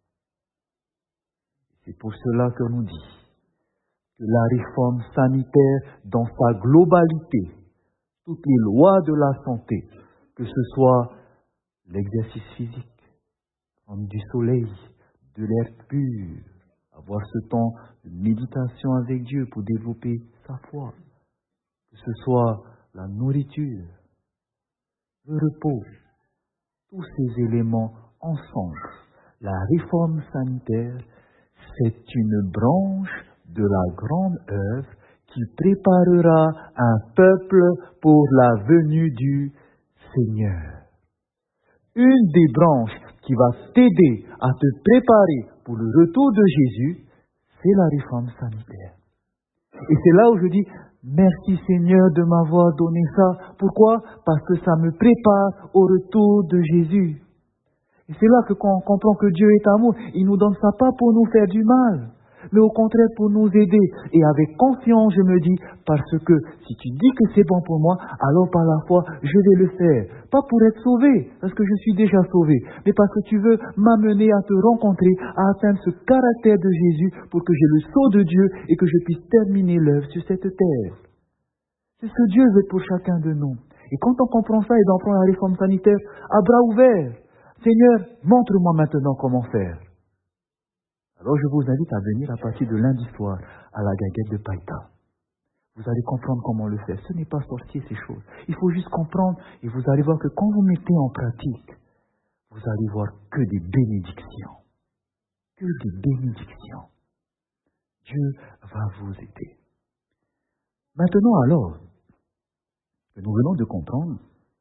C'est pour cela que nous dit que la réforme sanitaire dans sa globalité, toutes les lois de la santé, que ce soit l'exercice physique, prendre du soleil, de l'air pur, avoir ce temps de méditation avec Dieu pour développer sa foi, que ce soit la nourriture, le repos, tous ces éléments ensemble. La réforme sanitaire, c'est une branche de la grande œuvre qui préparera un peuple pour la venue du Seigneur. Une des branches qui va t'aider à te préparer pour le retour de Jésus, c'est la réforme sanitaire. Et c'est là où je dis, merci Seigneur de m'avoir donné ça. Pourquoi? Parce que ça me prépare au retour de Jésus. Et c'est là que quand on comprend que Dieu est amour, il ne nous donne ça pas pour nous faire du mal, mais au contraire pour nous aider. Et avec confiance, je me dis, parce que si tu dis que c'est bon pour moi, alors par la foi, je vais le faire. Pas pour être sauvé, parce que je suis déjà sauvé, mais parce que tu veux m'amener à te rencontrer, à atteindre ce caractère de Jésus, pour que j'ai le sceau de Dieu et que je puisse terminer l'œuvre sur cette terre. C'est ce que Dieu veut pour chacun de nous. Et quand on comprend ça et d'en prendre la réforme sanitaire à bras ouverts, Seigneur, montre-moi maintenant comment faire. Alors je vous invite à venir à partir de lundi soir à la Guinguette de Païta. Vous allez comprendre comment le faire. Ce n'est pas sorcier ces choses. Il faut juste comprendre et vous allez voir que quand vous mettez en pratique, vous allez voir que des bénédictions. Que des bénédictions. Dieu va vous aider. Maintenant alors, que nous venons de comprendre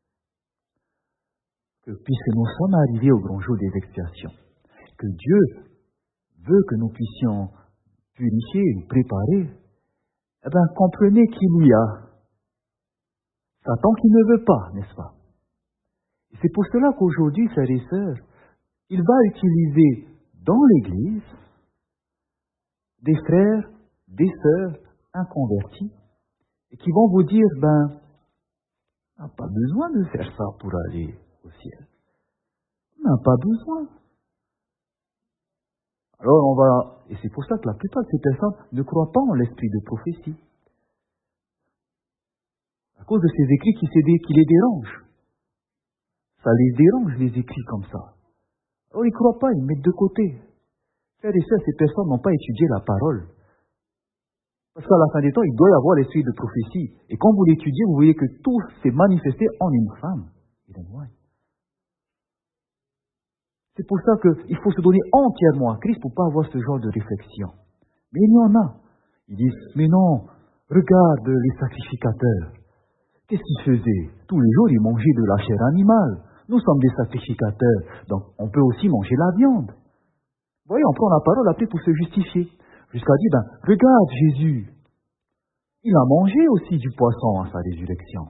que puisque nous sommes arrivés au grand jour des expiations, que Dieu veut que nous puissions purifier, nous préparer, eh bien, comprenez qu'il y a Satan qui ne veut pas, n'est-ce pas? Et c'est pour cela qu'aujourd'hui, frères et sœurs, il va utiliser dans l'Église des frères, des sœurs inconvertis, et qui vont vous dire, on n'a pas besoin de faire ça pour aller au ciel. On n'a pas besoin. Alors et c'est pour ça que la plupart de ces personnes ne croient pas en l'esprit de prophétie. À cause de ces écrits qui les dérangent. Ça les dérange, les écrits comme ça. Alors ils ne croient pas, ils mettent de côté. Frères et sœurs, ces personnes n'ont pas étudié la parole. Parce qu'à la fin des temps, il doit y avoir l'esprit de prophétie. Et quand vous l'étudiez, vous voyez que tout s'est manifesté en une femme. C'est pour ça qu'il faut se donner entièrement à Christ pour ne pas avoir ce genre de réflexion. Mais il y en a. Ils disent, mais non, regarde les sacrificateurs. Qu'est-ce qu'ils faisaient? Tous les jours, ils mangeaient de la chair animale. Nous sommes des sacrificateurs, donc on peut aussi manger la viande. Vous voyez, on prend la parole après pour se justifier. Jusqu'à dire, regarde Jésus. Il a mangé aussi du poisson à sa résurrection.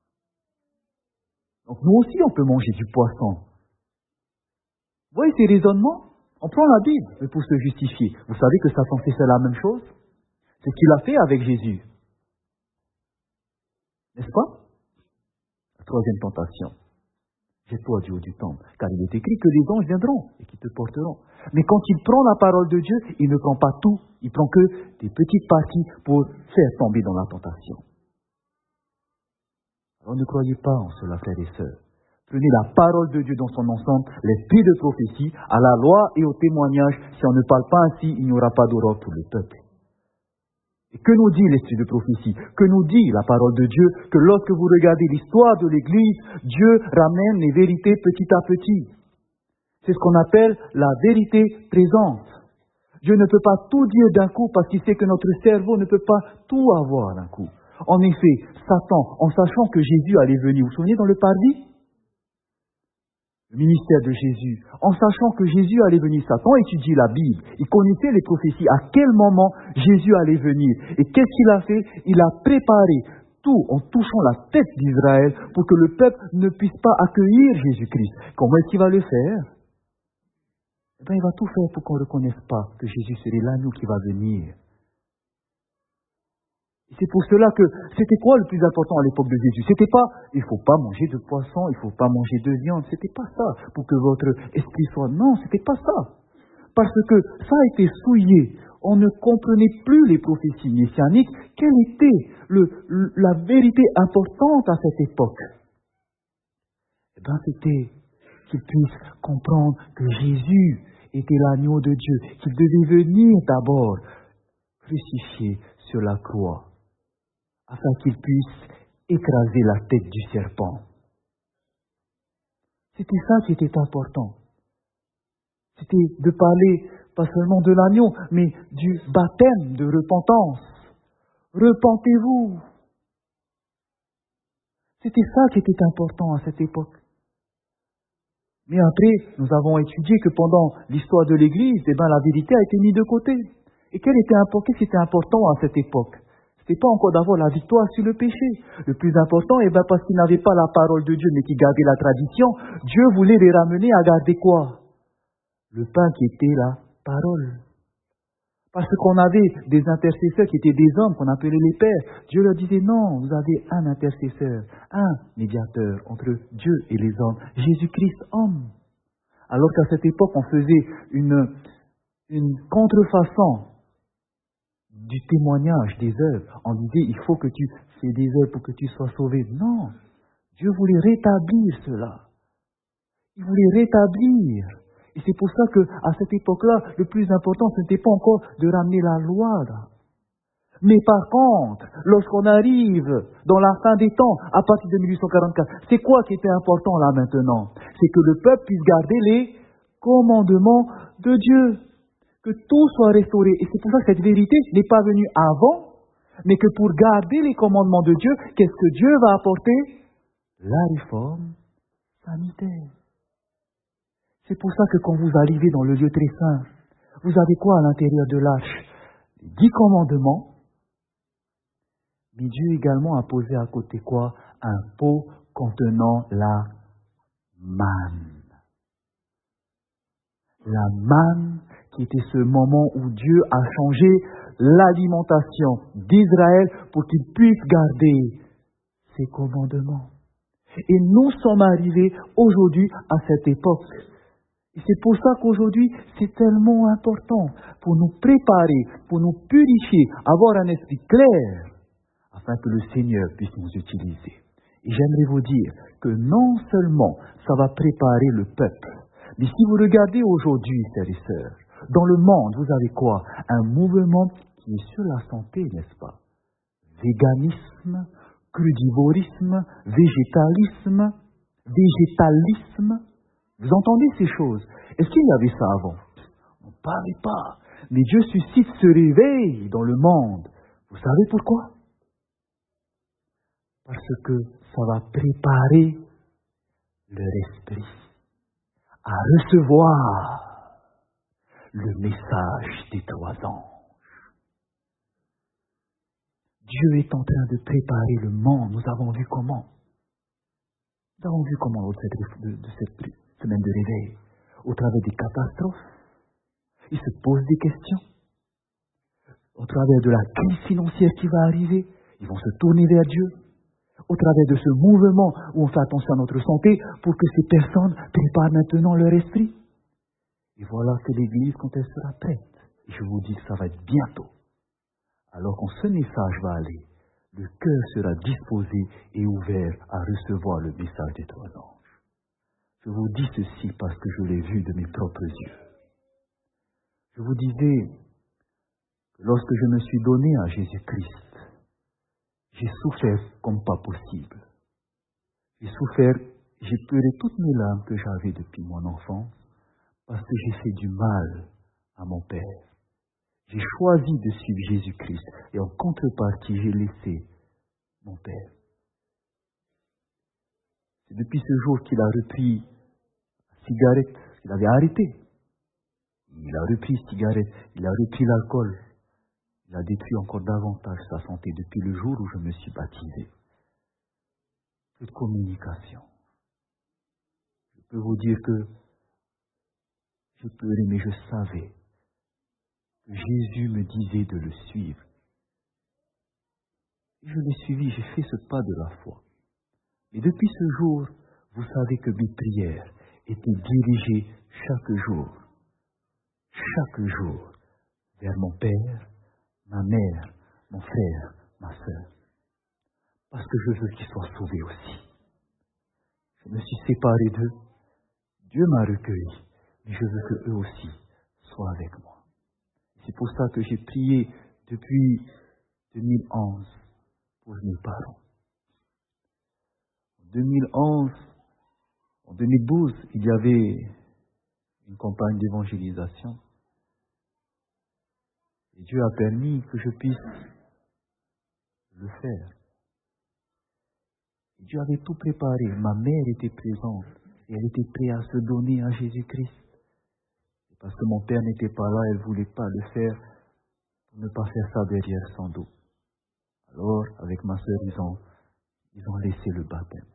Donc nous aussi, on peut manger du poisson. Vous voyez ces raisonnements? On prend la Bible, mais pour se justifier. Vous savez que Satan fait la même chose? C'est ce qu'il a fait avec Jésus. N'est-ce pas? La troisième tentation. Jette-toi du haut du temple, car il est écrit que les anges viendront et qui te porteront. Mais quand il prend la parole de Dieu, il ne prend pas tout, il prend que des petites parties pour faire tomber dans la tentation. Alors ne croyez pas en cela, frères et sœurs. Prenez la parole de Dieu dans son ensemble, l'esprit de prophétie, à la loi et au témoignage. Si on ne parle pas ainsi, il n'y aura pas d'aurore pour le peuple. Et que nous dit l'esprit de prophétie? Que nous dit la parole de Dieu? Que lorsque vous regardez l'histoire de l'Église, Dieu ramène les vérités petit à petit. C'est ce qu'on appelle la vérité présente. Dieu ne peut pas tout dire d'un coup parce qu'il sait que notre cerveau ne peut pas tout avoir d'un coup. En effet, Satan, en sachant que Jésus allait venir, vous vous souvenez dans le paradis? Le ministère de Jésus, en sachant que Jésus allait venir, Satan étudie la Bible, il connaissait les prophéties, à quel moment Jésus allait venir. Et qu'est-ce qu'il a fait? Il a préparé tout en touchant la tête d'Israël pour que le peuple ne puisse pas accueillir Jésus-Christ. Comment est-ce qu'il va le faire? Eh bien, il va tout faire pour qu'on ne reconnaisse pas que Jésus serait l'agneau qui va venir. C'est pour cela que c'était quoi le plus important à l'époque de Jésus? C'était pas, il faut pas manger de poisson, il faut pas manger de viande. C'était pas ça pour que votre esprit soit. Non, c'était pas ça. Parce que ça a été souillé. On ne comprenait plus les prophéties messianiques. Quelle était la vérité importante à cette époque? Eh bien, c'était qu'ils puissent comprendre que Jésus était l'agneau de Dieu, qu'il devait venir d'abord crucifié sur la croix, afin qu'il puisse écraser la tête du serpent. C'était ça qui était important. C'était de parler pas seulement de l'agneau, mais du baptême de repentance. Repentez-vous. C'était ça qui était important à cette époque. Mais après, nous avons étudié que pendant l'histoire de l'Église, la vérité a été mise de côté. Et qu'est-ce qui était important à cette époque? C'était pas encore d'avoir la victoire sur le péché. Le plus important, parce qu'ils n'avaient pas la parole de Dieu, mais qu'ils gardaient la tradition, Dieu voulait les ramener à garder quoi? Le pain qui était la parole. Parce qu'on avait des intercesseurs qui étaient des hommes, qu'on appelait les pères. Dieu leur disait, non, vous avez un intercesseur, un médiateur entre Dieu et les hommes, Jésus-Christ homme. Alors qu'à cette époque, on faisait une contrefaçon du témoignage des œuvres. On disait, il faut que tu fais des œuvres pour que tu sois sauvé. Non, Dieu voulait rétablir cela. Il voulait rétablir. Et c'est pour ça qu'à cette époque-là, le plus important, ce n'était pas encore de ramener la loi. Mais par contre, lorsqu'on arrive dans la fin des temps, à partir de 1844, c'est quoi qui était important là maintenant? C'est que le peuple puisse garder les commandements de Dieu. Que tout soit restauré. Et c'est pour ça que cette vérité n'est pas venue avant, mais que pour garder les commandements de Dieu, qu'est-ce que Dieu va apporter? La réforme sanitaire. C'est pour ça que quand vous arrivez dans le lieu très saint, vous avez quoi à l'intérieur de l'arche? 10 commandements. Mais Dieu également a posé à côté quoi? Un pot contenant la manne. La manne qui était ce moment où Dieu a changé l'alimentation d'Israël pour qu'ils puissent garder ses commandements. Et nous sommes arrivés aujourd'hui à cette époque. Et c'est pour ça qu'aujourd'hui, c'est tellement important pour nous préparer, pour nous purifier, avoir un esprit clair, afin que le Seigneur puisse nous utiliser. Et j'aimerais vous dire que non seulement ça va préparer le peuple, mais si vous regardez aujourd'hui, frères et sœurs, dans le monde, vous avez quoi? Un mouvement qui est sur la santé, n'est-ce pas? Véganisme, crudivorisme, végétalisme. Vous entendez ces choses? Est-ce qu'il y avait ça avant? On ne parlait pas. Mais Dieu suscite ce réveil dans le monde. Vous savez pourquoi? Parce que ça va préparer leur esprit à recevoir le message des 3 anges. Dieu est en train de préparer le monde. Nous avons vu comment? Nous avons vu comment de cette semaine de réveil, au travers des catastrophes, ils se posent des questions. Au travers de la crise financière qui va arriver, ils vont se tourner vers Dieu. Au travers de ce mouvement où on fait attention à notre santé, pour que ces personnes préparent maintenant leur esprit. Et voilà que l'Église, quand elle sera prête, je vous dis que ça va être bientôt, alors quand ce message va aller, le cœur sera disposé et ouvert à recevoir le message des 3 anges. Je vous dis ceci parce que je l'ai vu de mes propres yeux. Je vous disais que lorsque je me suis donné à Jésus-Christ, j'ai souffert comme pas possible. J'ai souffert, j'ai pleuré toutes mes larmes que j'avais depuis mon enfance parce que j'ai fait du mal à mon Père. J'ai choisi de suivre Jésus-Christ et en contrepartie, j'ai laissé mon père. C'est depuis ce jour qu'il a repris la cigarette, qu'il avait arrêté. Il a repris la cigarette, il a repris l'alcool. Il a détruit encore davantage sa santé depuis le jour où je me suis baptisé. Plus de communication. Je peux vous dire que j'ai pleuré, mais je savais que Jésus me disait de le suivre. Et je l'ai suivi, j'ai fait ce pas de la foi. Et depuis ce jour, vous savez que mes prières étaient dirigées chaque jour, vers mon père, ma mère, mon frère, ma sœur. Parce que je veux qu'ils soient sauvés aussi. Je me suis séparé d'eux. Dieu m'a recueilli, mais je veux qu'eux aussi soient avec moi. C'est pour ça que j'ai prié depuis 2011 pour mes parents. En 2011, en 2012, il y avait une campagne d'évangélisation. Et Dieu a permis que je puisse le faire. Et Dieu avait tout préparé. Ma mère était présente et elle était prête à se donner à Jésus-Christ. Et parce que mon père n'était pas là, elle ne voulait pas le faire pour ne pas faire ça derrière son dos. Alors, avec ma sœur, ils ont laissé le baptême.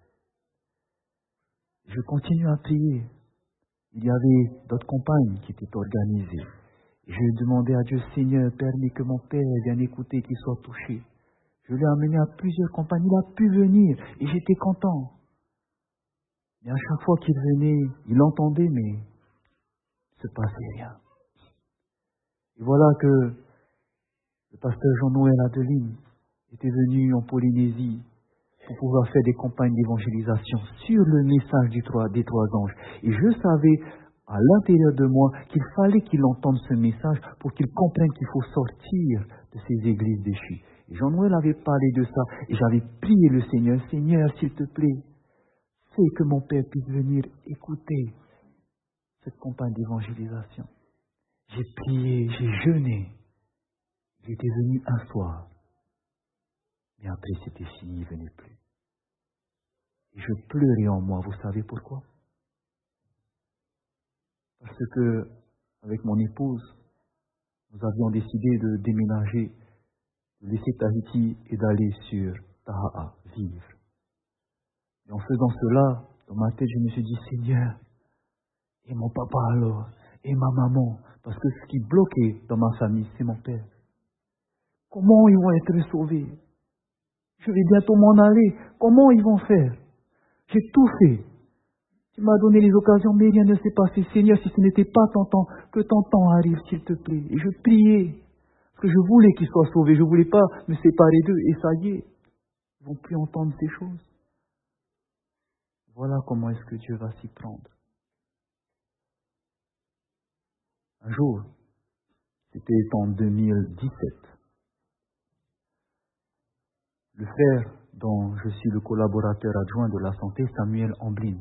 Je continue à prier. Il y avait d'autres campagnes qui étaient organisées. Et je demandais à Dieu, Seigneur, permets que mon père vienne écouter, qu'il soit touché. Je l'ai amené à plusieurs campagnes. Il a pu venir et j'étais content. Mais à chaque fois qu'il venait, il entendait, mais il ne se passait rien. Et voilà que le pasteur Jean-Noël Adeline était venu en Polynésie pour pouvoir faire des campagnes d'évangélisation sur le message des trois anges. Et je savais à l'intérieur de moi qu'il fallait qu'il entende ce message pour qu'il comprenne qu'il faut sortir de ces églises déchues. Et Jean-Noël avait parlé de ça et j'avais prié le Seigneur, Seigneur, s'il te plaît, fais que mon père puisse venir écouter cette campagne d'évangélisation. J'ai prié, j'ai jeûné. Il était venu un soir. Mais après, c'était fini, il ne venait plus. Et je pleurais en moi. Vous savez pourquoi? Parce que, avec mon épouse, nous avions décidé de déménager, de laisser Tahiti et d'aller sur Taha'a, vivre. Et en faisant cela, dans ma tête, je me suis dit, Seigneur, et mon papa alors, et ma maman, parce que ce qui bloquait dans ma famille, c'est mon père. Comment ils vont être sauvés? Je vais bientôt m'en aller. Comment ils vont faire? J'ai tout fait. Tu m'as donné les occasions, mais rien ne s'est passé. Seigneur, si ce n'était pas ton temps, que ton temps arrive, s'il te plaît. Et je priais, parce que je voulais qu'ils soient sauvés. Je ne voulais pas me séparer d'eux. Et ça y est, ils ne vont plus entendre ces choses. Voilà comment est-ce que Dieu va s'y prendre. Un jour, c'était en 2017, le frère dont je suis le collaborateur adjoint de la santé, Samuel Amblin,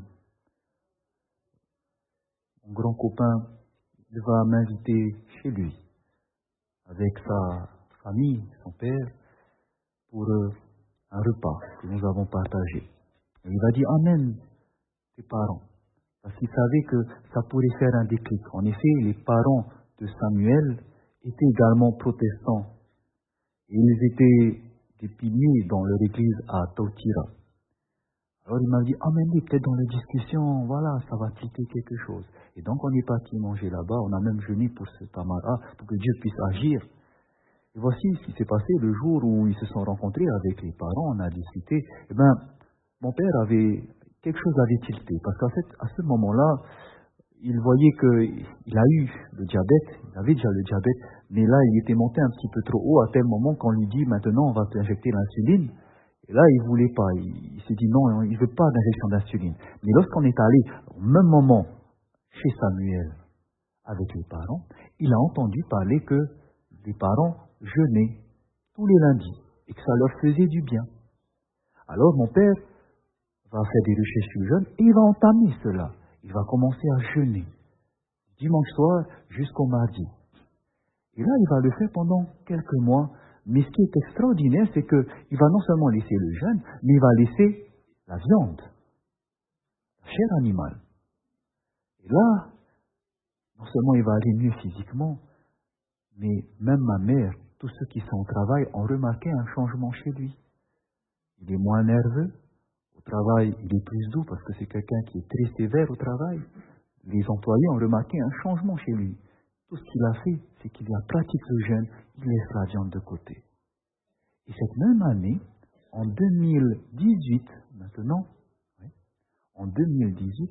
mon grand copain, il va m'inviter chez lui, avec sa famille, son père, pour un repas que nous avons partagé. Et il va dire, amène tes parents, parce qu'il savait que ça pourrait faire un déclic. En effet, les parents de Samuel étaient également protestants. Et ils étaient des piliers dans leur église à Tautira. Alors il m'a dit, amène-les peut-être dans la discussion, voilà, ça va cliquer quelque chose. Et donc on est parti manger là-bas, on a même jeûné pour ce tamara, pour que Dieu puisse agir. Et voici ce qui s'est passé le jour où ils se sont rencontrés avec les parents, on a discuté. Eh bien, mon père quelque chose avait tilté, parce qu'en fait, à ce moment-là, il voyait qu'il a eu le diabète, il avait déjà le diabète, mais là, il était monté un petit peu trop haut à tel moment qu'on lui dit, maintenant, on va t'injecter l'insuline. Et là, il ne voulait pas, il s'est dit non, il ne veut pas d'injection d'insuline. Mais lorsqu'on est allé au même moment chez Samuel avec les parents, il a entendu parler que les parents jeûnaient tous les lundis et que ça leur faisait du bien. Alors mon père va faire des recherches sur le jeûne et il va entamer cela. Il va commencer à jeûner dimanche soir jusqu'au mardi. Et là, il va le faire pendant quelques mois Mais ce qui est extraordinaire, c'est qu'il va non seulement laisser le jeûne, mais il va laisser la viande, la chair animale. Et là, non seulement il va aller mieux physiquement, mais même ma mère, tous ceux qui sont au travail ont remarqué un changement chez lui. Il est moins nerveux. Au travail, il est plus doux parce que c'est quelqu'un qui est très sévère au travail. Les employés ont remarqué un changement chez lui. Tout ce qu'il a fait, c'est qu'il a pratiqué le jeûne, il laisse la viande de côté. Et cette même année, en 2018, maintenant, oui, en 2018,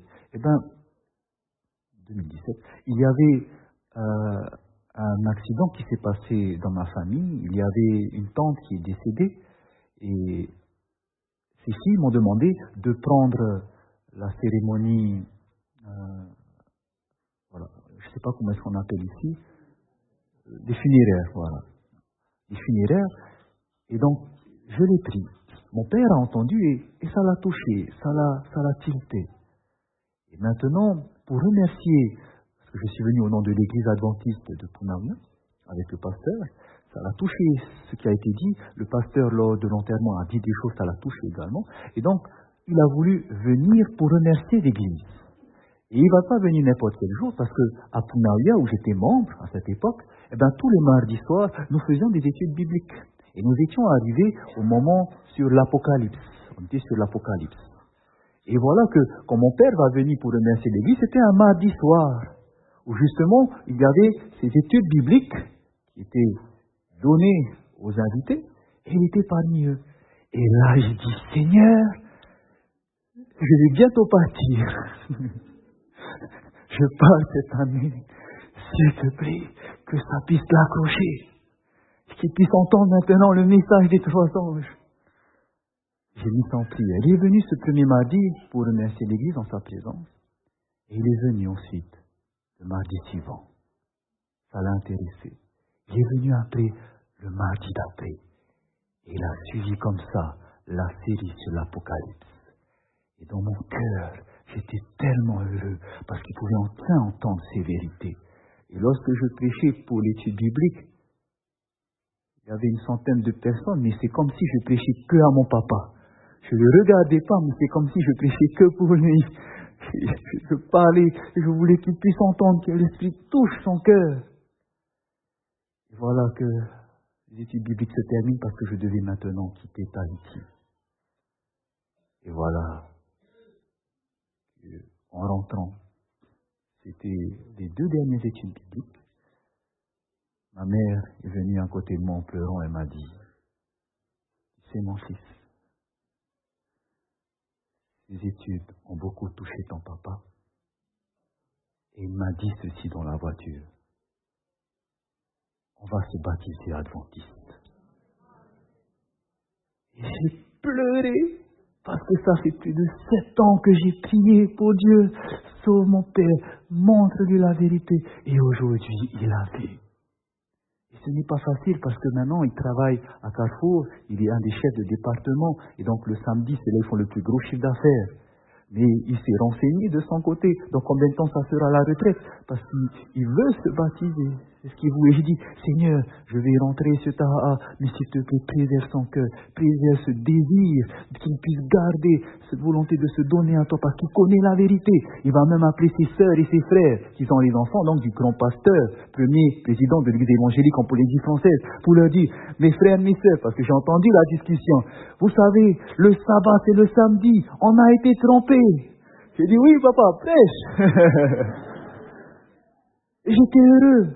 2017, il y avait un accident qui s'est passé dans ma famille. Il y avait une tante qui est décédée et ces filles m'ont demandé de prendre la cérémonie, voilà, je ne sais pas comment est-ce qu'on appelle ici, des funéraires, voilà, des funéraires. Et donc, je l'ai pris. Mon père a entendu et ça l'a touché, ça l'a tilté. Et maintenant, pour remercier, parce que je suis venu au nom de l'église adventiste de Punaouia, avec le pasteur, ça l'a touché ce qui a été dit. Le pasteur, lors de l'enterrement, a dit des choses, ça l'a touché également. Et donc, il a voulu venir pour remercier l'église. Et il ne va pas venir n'importe quel jour, parce que à Punaouia, où j'étais membre à cette époque, tous les mardis soirs, nous faisions des études bibliques. Et nous étions arrivés au moment sur l'Apocalypse. On était sur l'Apocalypse. Et voilà que, quand mon père va venir pour remercier l'église, c'était un mardi soir, où justement, il y avait ces études bibliques qui étaient données aux invités, et il était parmi eux. Et là, j'ai dit, Seigneur, je vais bientôt partir. Je pars cette année. S'il te plaît, que ça puisse l'accrocher. Qu'il puisse entendre maintenant le message des 3 anges. J'ai mis ça en prière. Il est venu ce premier mardi pour remercier l'église en sa présence. Et il est venu ensuite, le mardi suivant. Ça l'a intéressé. Il est venu après, le mardi d'après. Et il a suivi comme ça la série sur l'Apocalypse. Et dans mon cœur, j'étais tellement heureux parce qu'il pouvait enfin entendre ces vérités. Et lorsque je prêchais pour l'étude biblique, il y avait une centaine de personnes, mais c'est comme si je prêchais que à mon papa. Je ne le regardais pas, mais c'est comme si je prêchais que pour lui. Je parlais, je voulais qu'il puisse entendre, que l'Esprit touche son cœur. Et voilà que les études bibliques se terminent parce que je devais maintenant quitter Tahiti. Et voilà, en rentrant, c'était les 2 dernières études bibliques. Ma mère est venue à côté de moi en pleurant et m'a dit, c'est mon fils. Ces études ont beaucoup touché ton papa. Et il m'a dit ceci dans la voiture. On va se baptiser adventiste. Et j'ai pleuré parce que ça fait plus de 7 ans que j'ai prié pour Dieu. Sauve mon père, montre-lui la vérité. Et aujourd'hui, il a vu. Et ce n'est pas facile parce que maintenant, il travaille à Carrefour, il est un des chefs de département, et donc le samedi, c'est là qu'ils font le plus gros chiffre d'affaires. Mais il s'est renseigné de son côté, donc combien de temps ça sera la retraite? Parce qu'il veut se baptiser. C'est ce qu'il voulait. J'ai dit, Seigneur, je vais rentrer sur Taha, mais s'il te plaît, préserve son cœur, préserve ce désir, qu'il puisse garder cette volonté de se donner à toi, parce qu'il connaît la vérité. Il va même appeler ses sœurs et ses frères, qui sont les enfants donc du grand pasteur, premier président de l'église évangélique en Polynésie française, pour leur dire, mes frères, mes sœurs, parce que j'ai entendu la discussion, vous savez, le sabbat c'est le samedi, on a été trompés. J'ai dit, oui papa, prêche. Et j'étais heureux.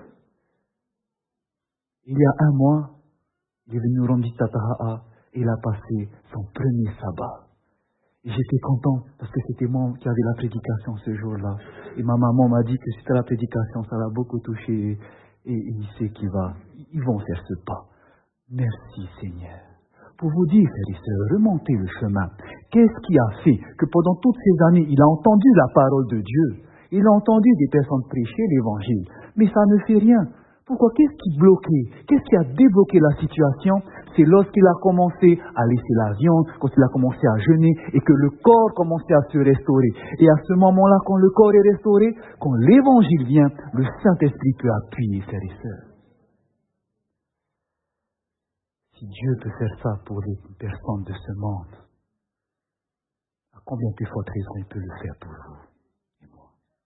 Il y a 1 mois, il est venu au Randita Taha et il a passé son premier sabbat. Et j'étais content parce que c'était moi qui avais la prédication ce jour-là. Et ma maman m'a dit que c'était la prédication, ça l'a beaucoup touché. Et il sait ils vont faire ce pas. Merci Seigneur. Pour vous dire, frères et sœurs, remontez le chemin. Qu'est-ce qui a fait que pendant toutes ces années, il a entendu la parole de Dieu? Il a entendu des personnes prêcher l'évangile. Mais ça ne fait rien. Pourquoi? Qu'est-ce qui bloquait? Qu'est-ce qui a débloqué la situation? C'est lorsqu'il a commencé à laisser la viande, quand il a commencé à jeûner et que le corps commençait à se restaurer. Et à ce moment-là, quand le corps est restauré, quand l'évangile vient, le Saint-Esprit peut appuyer, frères et sœurs. Si Dieu peut faire ça pour les personnes de ce monde, à combien plus forte raison il peut le faire pour vous et moi?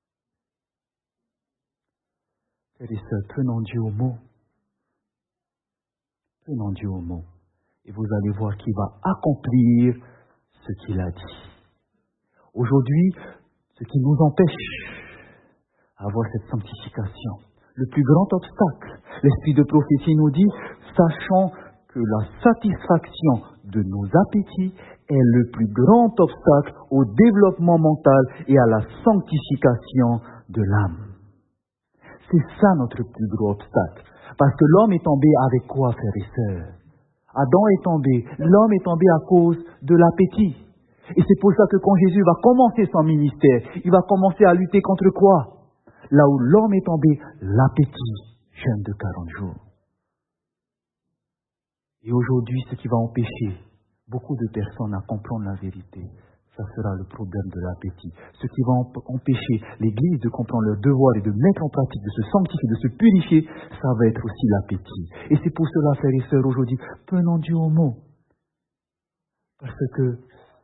Frères et sœurs, prenons Dieu au mot. Prenons Dieu au mot. Et vous allez voir qu'il va accomplir ce qu'il a dit. Aujourd'hui, ce qui nous empêche d'avoir cette sanctification, le plus grand obstacle, l'esprit de prophétie nous dit, sachant que la satisfaction de nos appétits est le plus grand obstacle au développement mental et à la sanctification de l'âme. C'est ça notre plus gros obstacle. Parce que l'homme est tombé avec quoi, frères et sœurs? Adam est tombé. L'homme est tombé à cause de l'appétit. Et c'est pour ça que quand Jésus va commencer son ministère, il va commencer à lutter contre quoi? Là où l'homme est tombé, l'appétit, jeûne de 40 jours. Et aujourd'hui, ce qui va empêcher beaucoup de personnes à comprendre la vérité, ça sera le problème de l'appétit. Ce qui va empêcher l'Église de comprendre leur devoir et de mettre en pratique, de se sanctifier, de se purifier, ça va être aussi l'appétit. Et c'est pour cela, frères et sœurs, aujourd'hui, prenons Dieu au mot. Parce que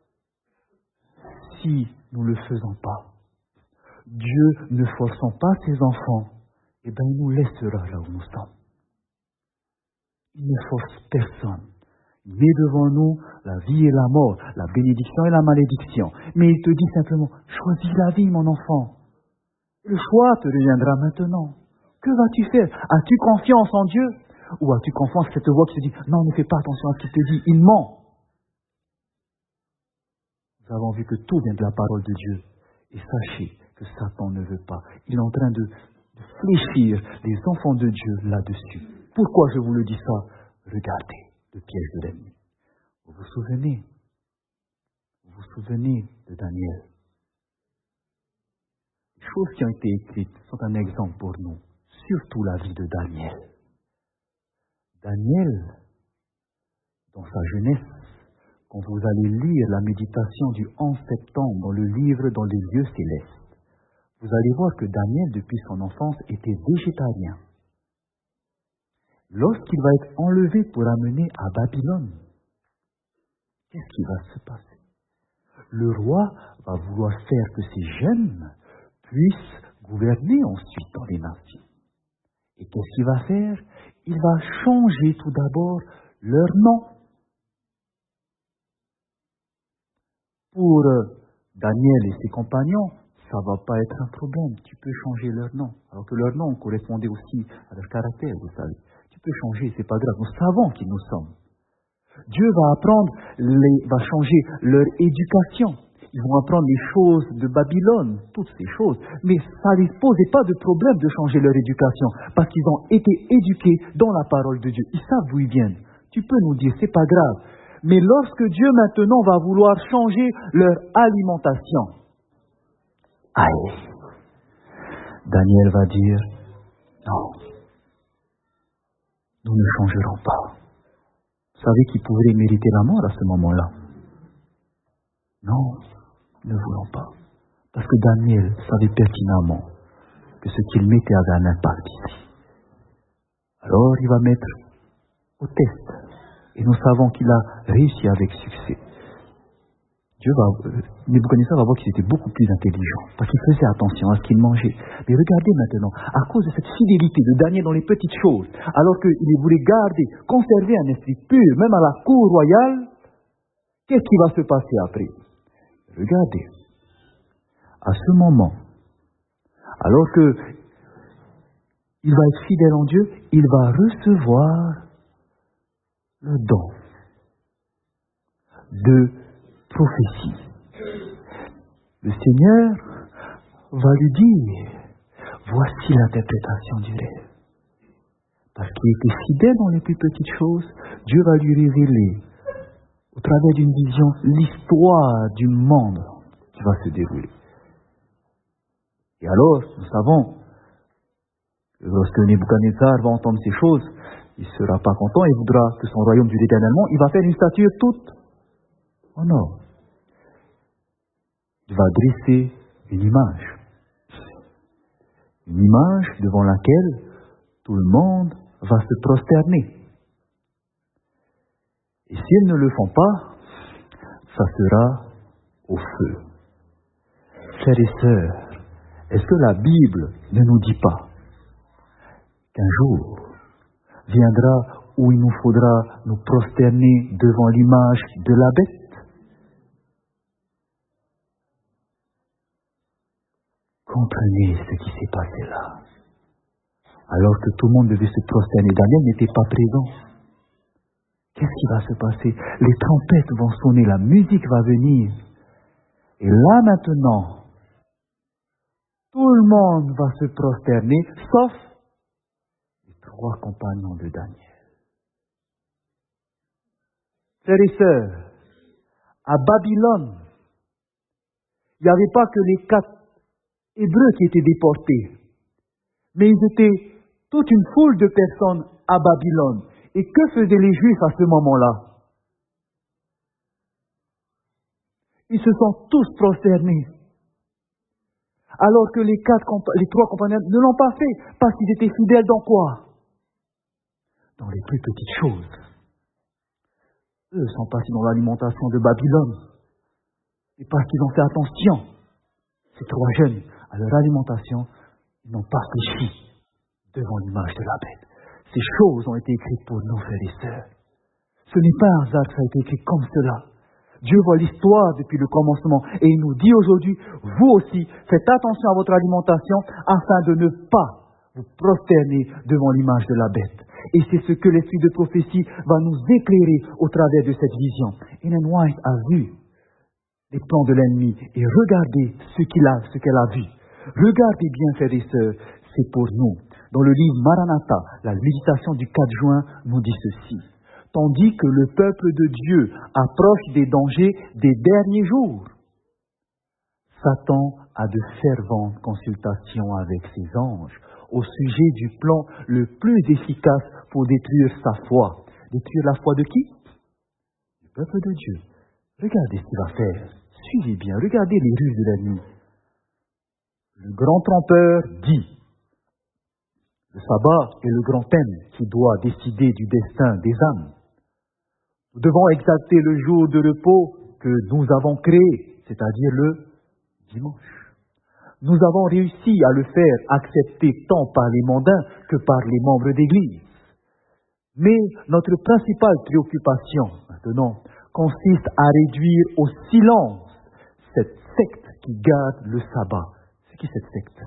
si nous ne le faisons pas, Dieu ne forçant pas ses enfants, eh bien il nous laissera là où nous sommes. Il ne force personne. Il met devant nous la vie et la mort, la bénédiction et la malédiction. Mais il te dit simplement, choisis la vie, mon enfant. Le choix te reviendra maintenant. Que vas-tu faire? As-tu confiance en Dieu? Ou as-tu confiance à cette voix qui te dit, non, ne fais pas attention à ce qu'il te dit, il ment. Nous avons vu que tout vient de la parole de Dieu. Et sachez que Satan ne veut pas. Il est en train de fléchir les enfants de Dieu là-dessus. Pourquoi je vous le dis ça? Regardez le piège de l'ennemi. Vous vous souvenez? Vous vous souvenez de Daniel? Les choses qui ont été écrites sont un exemple pour nous. Surtout la vie de Daniel. Daniel, dans sa jeunesse, quand vous allez lire la méditation du 11 septembre dans le livre Dans les lieux célestes, vous allez voir que Daniel, depuis son enfance, était végétarien. Lorsqu'il va être enlevé pour amener à Babylone, qu'est-ce qui va se passer? Le roi va vouloir faire que ces jeunes puissent gouverner ensuite dans les nations. Et qu'est-ce qu'il va faire? Il va changer tout d'abord leur nom. Pour Daniel et ses compagnons, ça ne va pas être un problème. Tu peux changer leur nom. Alors que leur nom correspondait aussi à leur caractère, vous savez. Tu peux changer, c'est pas grave. Nous savons qui nous sommes. Dieu va changer leur éducation. Ils vont apprendre les choses de Babylone, toutes ces choses. Mais ça ne les posait pas de problème de changer leur éducation, parce qu'ils ont été éduqués dans la parole de Dieu. Ils savent d'où ils viennent. Tu peux nous dire, c'est pas grave. Mais lorsque Dieu maintenant va vouloir changer leur alimentation, aïe, Daniel va dire, non, nous ne changerons pas. Vous savez qu'ils pouvaient mériter la mort à ce moment-là. Non, ne voulons pas. Parce que Daniel savait pertinemment que ce qu'il mettait avait un impact ici. Alors il va mettre au test. Et nous savons qu'il a réussi avec succès. Nebuchadnezzar va voir qu'il était beaucoup plus intelligent, parce qu'il faisait attention à ce qu'il mangeait. Mais regardez maintenant, à cause de cette fidélité de Daniel dans les petites choses, alors qu'il voulait conserver un esprit pur, même à la cour royale, qu'est-ce qui va se passer après? Regardez, à ce moment, alors que il va être fidèle en Dieu, il va recevoir le don de prophétie. Le Seigneur va lui dire, voici l'interprétation du rêve. Parce qu'il était fidèle dans les plus petites choses, Dieu va lui révéler, au travers d'une vision, l'histoire du monde qui va se dérouler. Et alors, nous savons, que lorsque Nebuchadnezzar va entendre ces choses, il ne sera pas content, il voudra que son royaume dure éternellement, il va faire une statue toute en or. Il va dresser une image. Une image devant laquelle tout le monde va se prosterner. Et si elles ne le font pas, ça sera au feu. Frères et sœurs, est-ce que la Bible ne nous dit pas qu'un jour viendra où il nous faudra nous prosterner devant l'image de la bête? Comprenez ce qui s'est passé là. Alors que tout le monde devait se prosterner, Daniel n'était pas présent. Qu'est-ce qui va se passer? Les trompettes vont sonner, la musique va venir. Et là maintenant, tout le monde va se prosterner, sauf les 3 compagnons de Daniel. Frères et sœurs, à Babylone, il n'y avait pas que les 4 Hébreux qui étaient déportés, mais ils étaient toute une foule de personnes à Babylone. Et que faisaient les Juifs à ce moment-là? Ils se sont tous prosternés. Alors que les 3 compagnons ne l'ont pas fait, parce qu'ils étaient fidèles dans quoi? Dans les plus petites choses. Eux sont passés dans l'alimentation de Babylone. Et parce qu'ils ont fait attention, ces 3 jeunes, à leur alimentation, ils n'ont pas fléchi devant l'image de la bête. Ces choses ont été écrites pour nous, frères et sœurs. Ce n'est pas un hasard que ça a été écrit comme cela. Dieu voit l'histoire depuis le commencement et il nous dit aujourd'hui, vous aussi, faites attention à votre alimentation afin de ne pas vous prosterner devant l'image de la bête. Et c'est ce que l'esprit de prophétie va nous éclairer au travers de cette vision. Ellen White a vu les plans de l'ennemi et regardez ce qu'elle a vu. Regardez bien, frères et sœurs, c'est pour nous. Dans le livre Maranatha, la méditation du 4 juin nous dit ceci. Tandis que le peuple de Dieu approche des dangers des derniers jours, Satan a de ferventes consultations avec ses anges au sujet du plan le plus efficace pour détruire sa foi. Détruire la foi de qui? Du peuple de Dieu. Regardez ce qu'il va faire. Suivez bien, regardez les ruses de l'ennemi. Le grand trompeur dit, le sabbat est le grand thème qui doit décider du destin des âmes. Nous devons exalter le jour de repos que nous avons créé, c'est-à-dire le dimanche. Nous avons réussi à le faire accepter tant par les mondains que par les membres d'Église. Mais notre principale préoccupation, maintenant, consiste à réduire au silence cette secte qui garde le sabbat. C'est qui cette secte?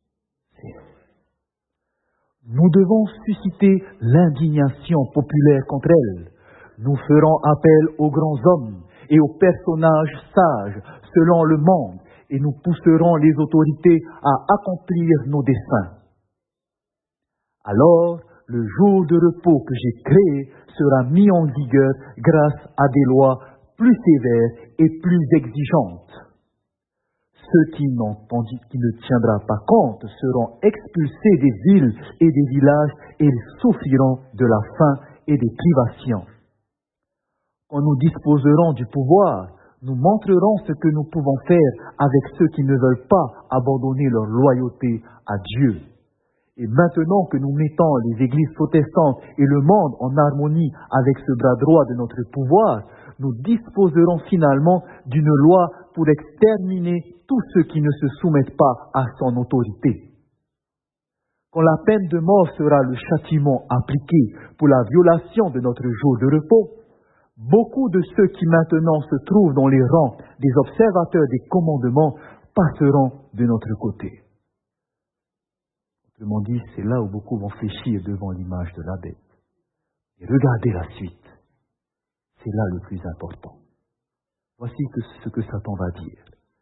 Nous devons susciter l'indignation populaire contre elle. Nous ferons appel aux grands hommes et aux personnages sages selon le monde et nous pousserons les autorités à accomplir nos desseins. Alors, le jour de repos que j'ai créé sera mis en vigueur grâce à des lois plus sévères et plus exigeantes. Ceux qui ne tiendront pas compte seront expulsés des villes et des villages et ils souffriront de la faim et des privations. Quand nous disposerons du pouvoir, nous montrerons ce que nous pouvons faire avec ceux qui ne veulent pas abandonner leur loyauté à Dieu. Et maintenant que nous mettons les églises protestantes et le monde en harmonie avec ce bras droit de notre pouvoir, nous disposerons finalement d'une loi pour exterminer tous ceux qui ne se soumettent pas à son autorité. Quand la peine de mort sera le châtiment appliqué pour la violation de notre jour de repos, beaucoup de ceux qui maintenant se trouvent dans les rangs des observateurs des commandements passeront de notre côté. Autrement dit, c'est là où beaucoup vont fléchir devant l'image de la bête. Et regardez la suite. C'est là le plus important. Voici ce que Satan va dire.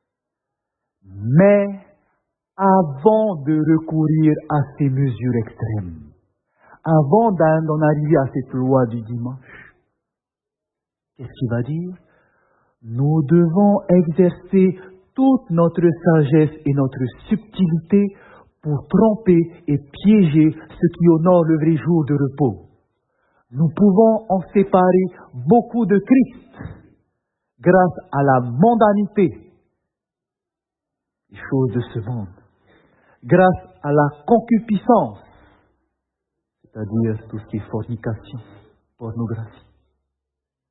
Mais avant de recourir à ces mesures extrêmes, avant d'en arriver à cette loi du dimanche, qu'est-ce qu'il va dire? Nous devons exercer toute notre sagesse et notre subtilité pour tromper et piéger ceux qui honorent le vrai jour de repos. Nous pouvons en séparer beaucoup de Christ grâce à la mondanité des choses de ce monde, grâce à la concupiscence, c'est-à-dire tout ce qui est fornication, pornographie.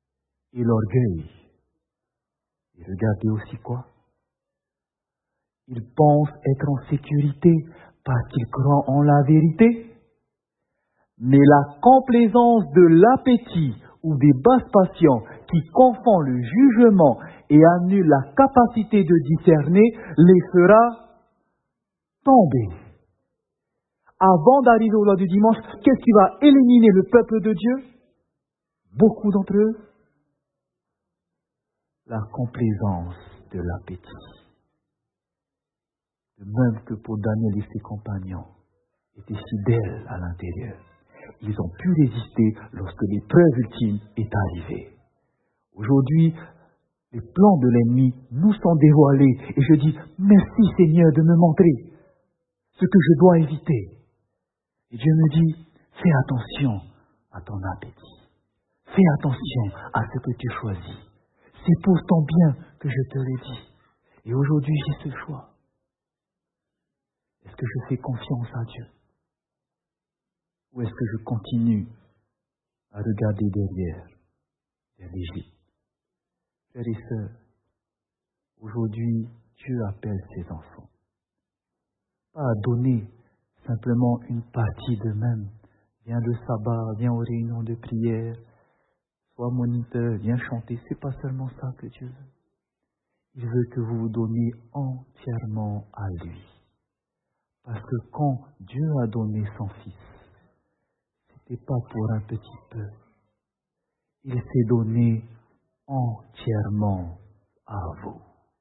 et l'orgueil. Et regardez aussi quoi? Ils pensent être en sécurité parce qu'ils croient en la vérité. Mais la complaisance de l'appétit ou des basses passions qui confond le jugement et annule la capacité de discerner les fera tomber. Avant d'arriver au loi du dimanche, qu'est-ce qui va éliminer le peuple de Dieu? Beaucoup d'entre eux, la complaisance de l'appétit. De même que pour Daniel et ses compagnons, étaient fidèles à l'intérieur. Ils ont pu résister lorsque l'épreuve ultime est arrivée. Aujourd'hui, les plans de l'ennemi nous sont dévoilés et je dis merci Seigneur de me montrer ce que je dois éviter. Et Dieu me dit, fais attention à ton appétit. Fais attention à ce que tu choisis. C'est pour ton bien que je te l'ai dit. Et aujourd'hui, j'ai ce choix. Est-ce que je fais confiance à Dieu? Ou est-ce que je continue à regarder derrière l'Égypte? Frères et sœurs, aujourd'hui, Dieu appelle ses enfants. Pas à donner simplement une partie d'eux-mêmes. Viens le sabbat, viens aux réunions de prière, sois moniteur, viens chanter. C'est pas seulement ça que Dieu veut. Il veut que vous vous donniez entièrement à lui. Parce que quand Dieu a donné son Fils, c'était pas pour un petit peu. Il s'est donné entièrement à vous.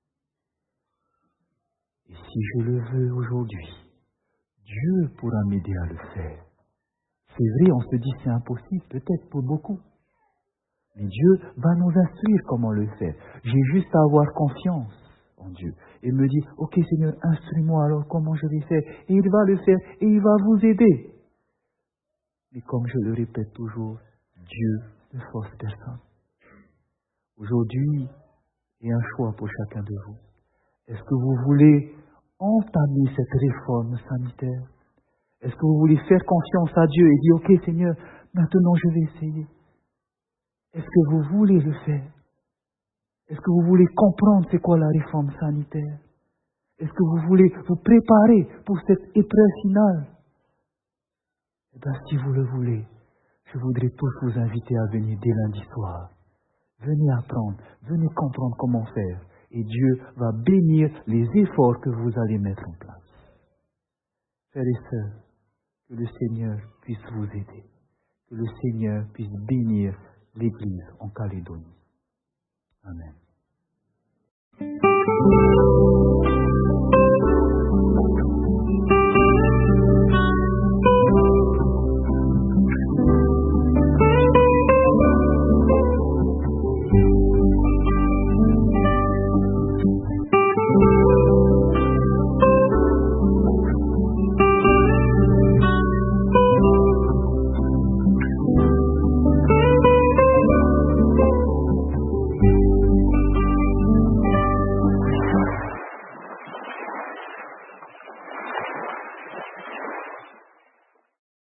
Et si je le veux aujourd'hui, Dieu pourra m'aider à le faire. C'est vrai, on se dit c'est impossible, peut-être pour beaucoup. Mais Dieu va nous instruire comment le faire. J'ai juste à avoir confiance en Dieu. Et me dire, ok Seigneur, instruis-moi alors comment je vais faire. Et il va le faire et il va vous aider. Mais comme je le répète toujours, Dieu ne force personne. Aujourd'hui, il y a un choix pour chacun de vous. Est-ce que vous voulez entamer cette réforme sanitaire? Est-ce que vous voulez faire confiance à Dieu et dire, ok Seigneur, maintenant je vais essayer? Est-ce que vous voulez le faire? Est-ce que vous voulez comprendre c'est quoi la réforme sanitaire? Est-ce que vous voulez vous préparer pour cette épreuve finale? Eh bien, si vous le voulez, je voudrais tous vous inviter à venir dès lundi soir. Venez apprendre, venez comprendre comment faire. Et Dieu va bénir les efforts que vous allez mettre en place. Frères et sœurs, que le Seigneur puisse vous aider. Que le Seigneur puisse bénir l'Église en Calédonie. Amen.